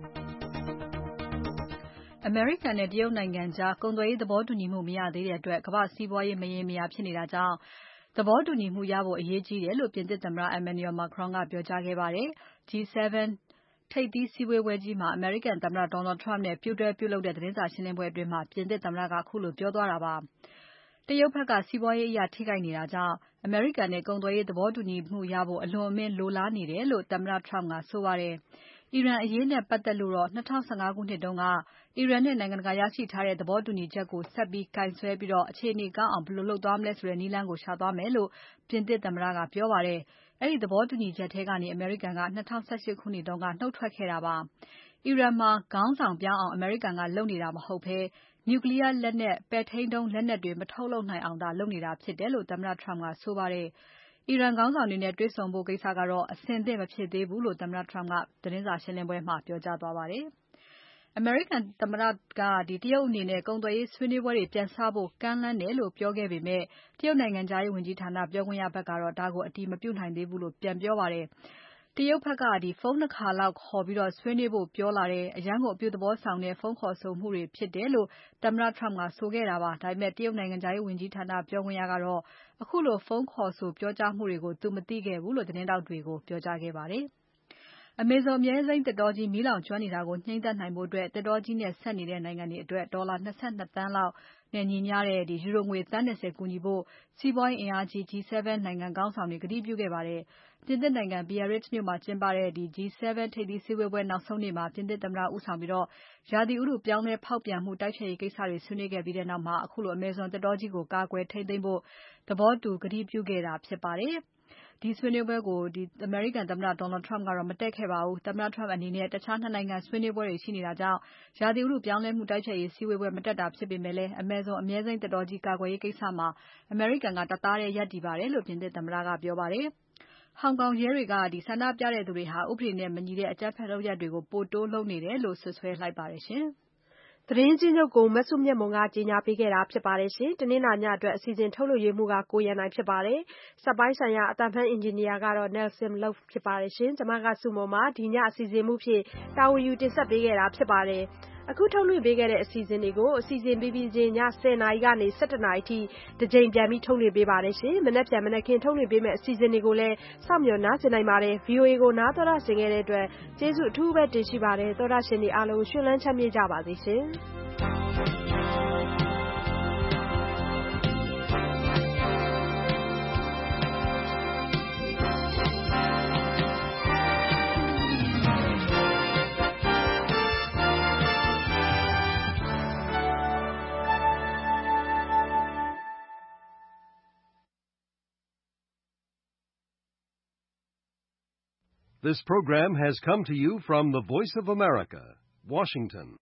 အမေရိကန်နဲ့တရုတ်နိုင်ငံကြားကုန်သွယ်ရေးသဘောတူညီမှုမရသေးတဲ့အတွက်ကမ္ဘာ့စီးပွားရေးမရေမရာဖြစ်နေတာကြောင့်သဘောတူညီမှုရဖို့အရေးကြီးတယ်လို့ပြင်သစ်သမ္မတ Emmanuel Macron ကပြောကြားခဲ့ပါတယ်။ G7 ထိပ်သီးစည်းဝေးပွဲကြီးမှာအမေရိကန်သမ္မတ Donald Trump နဲ့ပူးတွဲပြုလုပ်တဲ့သတင်းစာရှင်းပွဲအတွင်းပြင်သစ်သမ္မတကခုလိုပြောသွားတာပါ။တရုတ်ဘက်ကစီးပွားရေးအရထိခိုက်နေတာကြောင့်အမေရိကန်နဲ့ကုန်သွယ်ရေးသဘောတူညီမှုရဖို့အလွန်အမင်းလိုလားနေတယ်လို့သမ္မတ Trump ကဆိုပါတယ်။အီရန်အရေးနဲ့ပတ်သက်လို့တော့2015ခုနှစ်တုန်းကအီရန်နဲ့နိုင်ငံတကာရရှိထားတဲ့သဘောတူညီချက်ကိုဆက်ပြီးကိုင်စွဲပြီးအခြေအနေကောင်းအောင်ဘယ်လိုလုပ်သွားမလဲဆိုတဲ့နည်းလမ်းကိုရှာသွားမယ်လို့ပြင်သစ်သမ္မတကပြောပါတယ်။အဲဒီသဘောတူညီချက်ထဲကနေအမေရိကန်က2018ခုနှစ်တုန်းကနှုတ်ထွက်ခဲ့တာပါ။အီရန်မှာခေါင်းဆောင်ပြောင်းအောင်အမေရိကန်ကလုပ်နေတာမဟုတ်ဘဲနျူကလီးယားလက်နက်ပဲ့ထိန်းဒုံးလက်နက်တွေမထုတ်လုပ်နိုင်အောင်သာလုပ်နေတာဖြစ်တယ်လို့သမ္မတ Trump ကဆိုပါတယ်။အီရန်ခေါင်းဆောင်တွေနဲ့တွေ့ဆုံဖို့ကိစ္စကတော့အဆင်သင့်မဖြစ်သေးဘူးလို့သမ္မတ Trump ကသတင်းစာရှင်းပွဲမှာပြောကြားသွားပါတယ်။အမေရိကန်သမ္မတကတရုတ်အနေနဲ့ကုန်သွယ်ရေးဆွေးနွေးပွဲတွေပြန်စဖို့ကမ်းလှမ်းတယ်လို့ပြောခဲ့ပေမဲ့တရုတ်နိုင်ငံခြားရေးဝန်ကြီးဌာနပြောခွင့်ရဘက်ကတော့ဒါကိုအတည်မပြုနိုင်သေးဘူးလို့ပြန်ပြောပါတယ်။တရုတ်ဘက်ကဖုန်း2ခါလောက်ခေါ်ပြီးဆွေးနွေးဖို့ပြောလာတဲ့အရန်ကိုအပြုသဘောဆောင်တဲ့ဖုန်းခေါ်ဆိုမှုတွေဖြစ်တယ်လို့သမ္မတ Trump ကဆိုခဲ့တာပါ။ဒါပေမဲ့တရုတ်နိုင်ငံခြားရေးဝန်ကြီးဌာနပြောခွင့်ရကတော့အခုလိုဖုန်းခေါ်ဆိုပြောကြားမှုတွေကိုသူမသိခဲ့ဘူးလို့သတင်းထောက်တွေကိုပြောကြားခဲ့ပါတယ်။ Amazon အမြဲစိမ်းသစ်တောကြီးမီးလောင်ကျွမ်းနေတာကိုငြှိမ်းသတ်နိုင်ဖို့သစ်တောကြီးနဲ့ဆက်နေတဲ့နိုင်ငံတွေအတွက်ဒေါ်လာ22သန်းလောက်နဲ့ညီမျှတဲ့ယူရိုငွေသန်း20ကူညီဖို့စီးပွားရေးအင်အားကြီး G7 နိုင်ငံခေါင်းဆောင်တွေကတိပြုခဲ့ပါတယ်။ပြင်သစ်နိုင်ငံ Biarritz မြို့မှာကျင်းပတဲ့G7 ထိပ်သီးစည်းဝေးပွဲနောက်ဆုံးနေ့မှာပြင်သစ်သမ္မတဦးဆောင်ပြီးရာသီဥတုပြောင်းလဲဖောက်ပြန်မှုတိုက်ဖျက်ရေးကိစ္စတွေဆွေးနွေးခဲ့ပြီးနောက်အခုလို Amazon သစ်တောကြီးကိုကာကွယ်ထိန်းသိမ်းဖို့သဘောတူကတိပြုခဲ့တာဖြစ်ပါတယ်။ဒီဆွေးနွေးပွဲကိုအမေရိကန်သမ္မတ Donald Trump ကတော့မတက်ခဲ့ပါဘူး။သမ္မတ Trump အနေနဲ့တခြား2နိုင်ငံဆွေးနွေးပွဲတွေရှိနေတာကြောင့်ရာသီဥတုပြောင်းလဲမှုတိုက်ဖျက်ရေးစည်းဝေးပွဲမတက်တာဖြစ်ပေမဲ့ Amazon အမြဲစိမ်းသစ်တောကြီးကာကွယ်ရေးကိစ္စမှာအမေရိကန်ကတသားတည်းရပ်တည်ပါတယ်လို့ပြင်သစ်သမ္မတကပြောပါတယ်။ဟောင်ကောင်ရဲတွေကဆန္ဒပြတဲ့သူတွေဟာဥပဒေနဲ့မညီတဲ့အကြမ်းဖက်လုပ်ရပ်တွေကိုပိုတိုးလုပ်နေတယ်လို့စွပ်စွဲလိုက်ပါတယ်ရှင်။သတင်းချင်းချုပ်ကိုမဆုမြတ်မွန်ကကြီးညာပေးခဲ့တာဖြစ်ပါတယ်ရှင်။တနင်္လာညအတွက်အစီအစဉ်ထုတ်လွှင့်ရေးမှုကကိုရန်နိုင်ဖြစ်ပါတယ်။စက်ပိုင်းဆိုင်ရာအတန်ဖန်အင်ဂျင်နီယာကတော့ Nelson Love ဖြစ်ပါတယ်ရှင်။ကျွန်မကစုမုံပါဒီညအစီအစဉ်မှုဖြစ်တာဝန်ယူတင်ဆက်ပေးခဲ့တာဖြစ်ပါတယ်။အခုထုတ်လွှင့်ပေးခဲ့တဲ့အစီအစဉ်တွေကိုအစီအစဉ်ပြီးချင်းည10:00နာရီကနေ17:00နာရီထိတစ်ကြိမ်ပြန်ပြီးထုတ်လွှင့်ပေးပါတယ်ရှင်။မနက်ဖြန်မနက်ခင်းထုတ်လွှင့်ပေးမယ့်အစီအစဉ်တွေကိုလည်းစောင့်မျှော်နားဆင်နိုင်ပါတယ်။ VOA ကိုနားတော်တာဆင်ခဲ့တဲ့အတွက်ကျေးဇူးအထူးပဲတင်ရှိပါတယ်။သောတာရှင်တွေအားလုံးရှင်လန်းချမ်းမြေ့ကြပါစေရှင်။ This program has come to you from the Voice of America, Washington.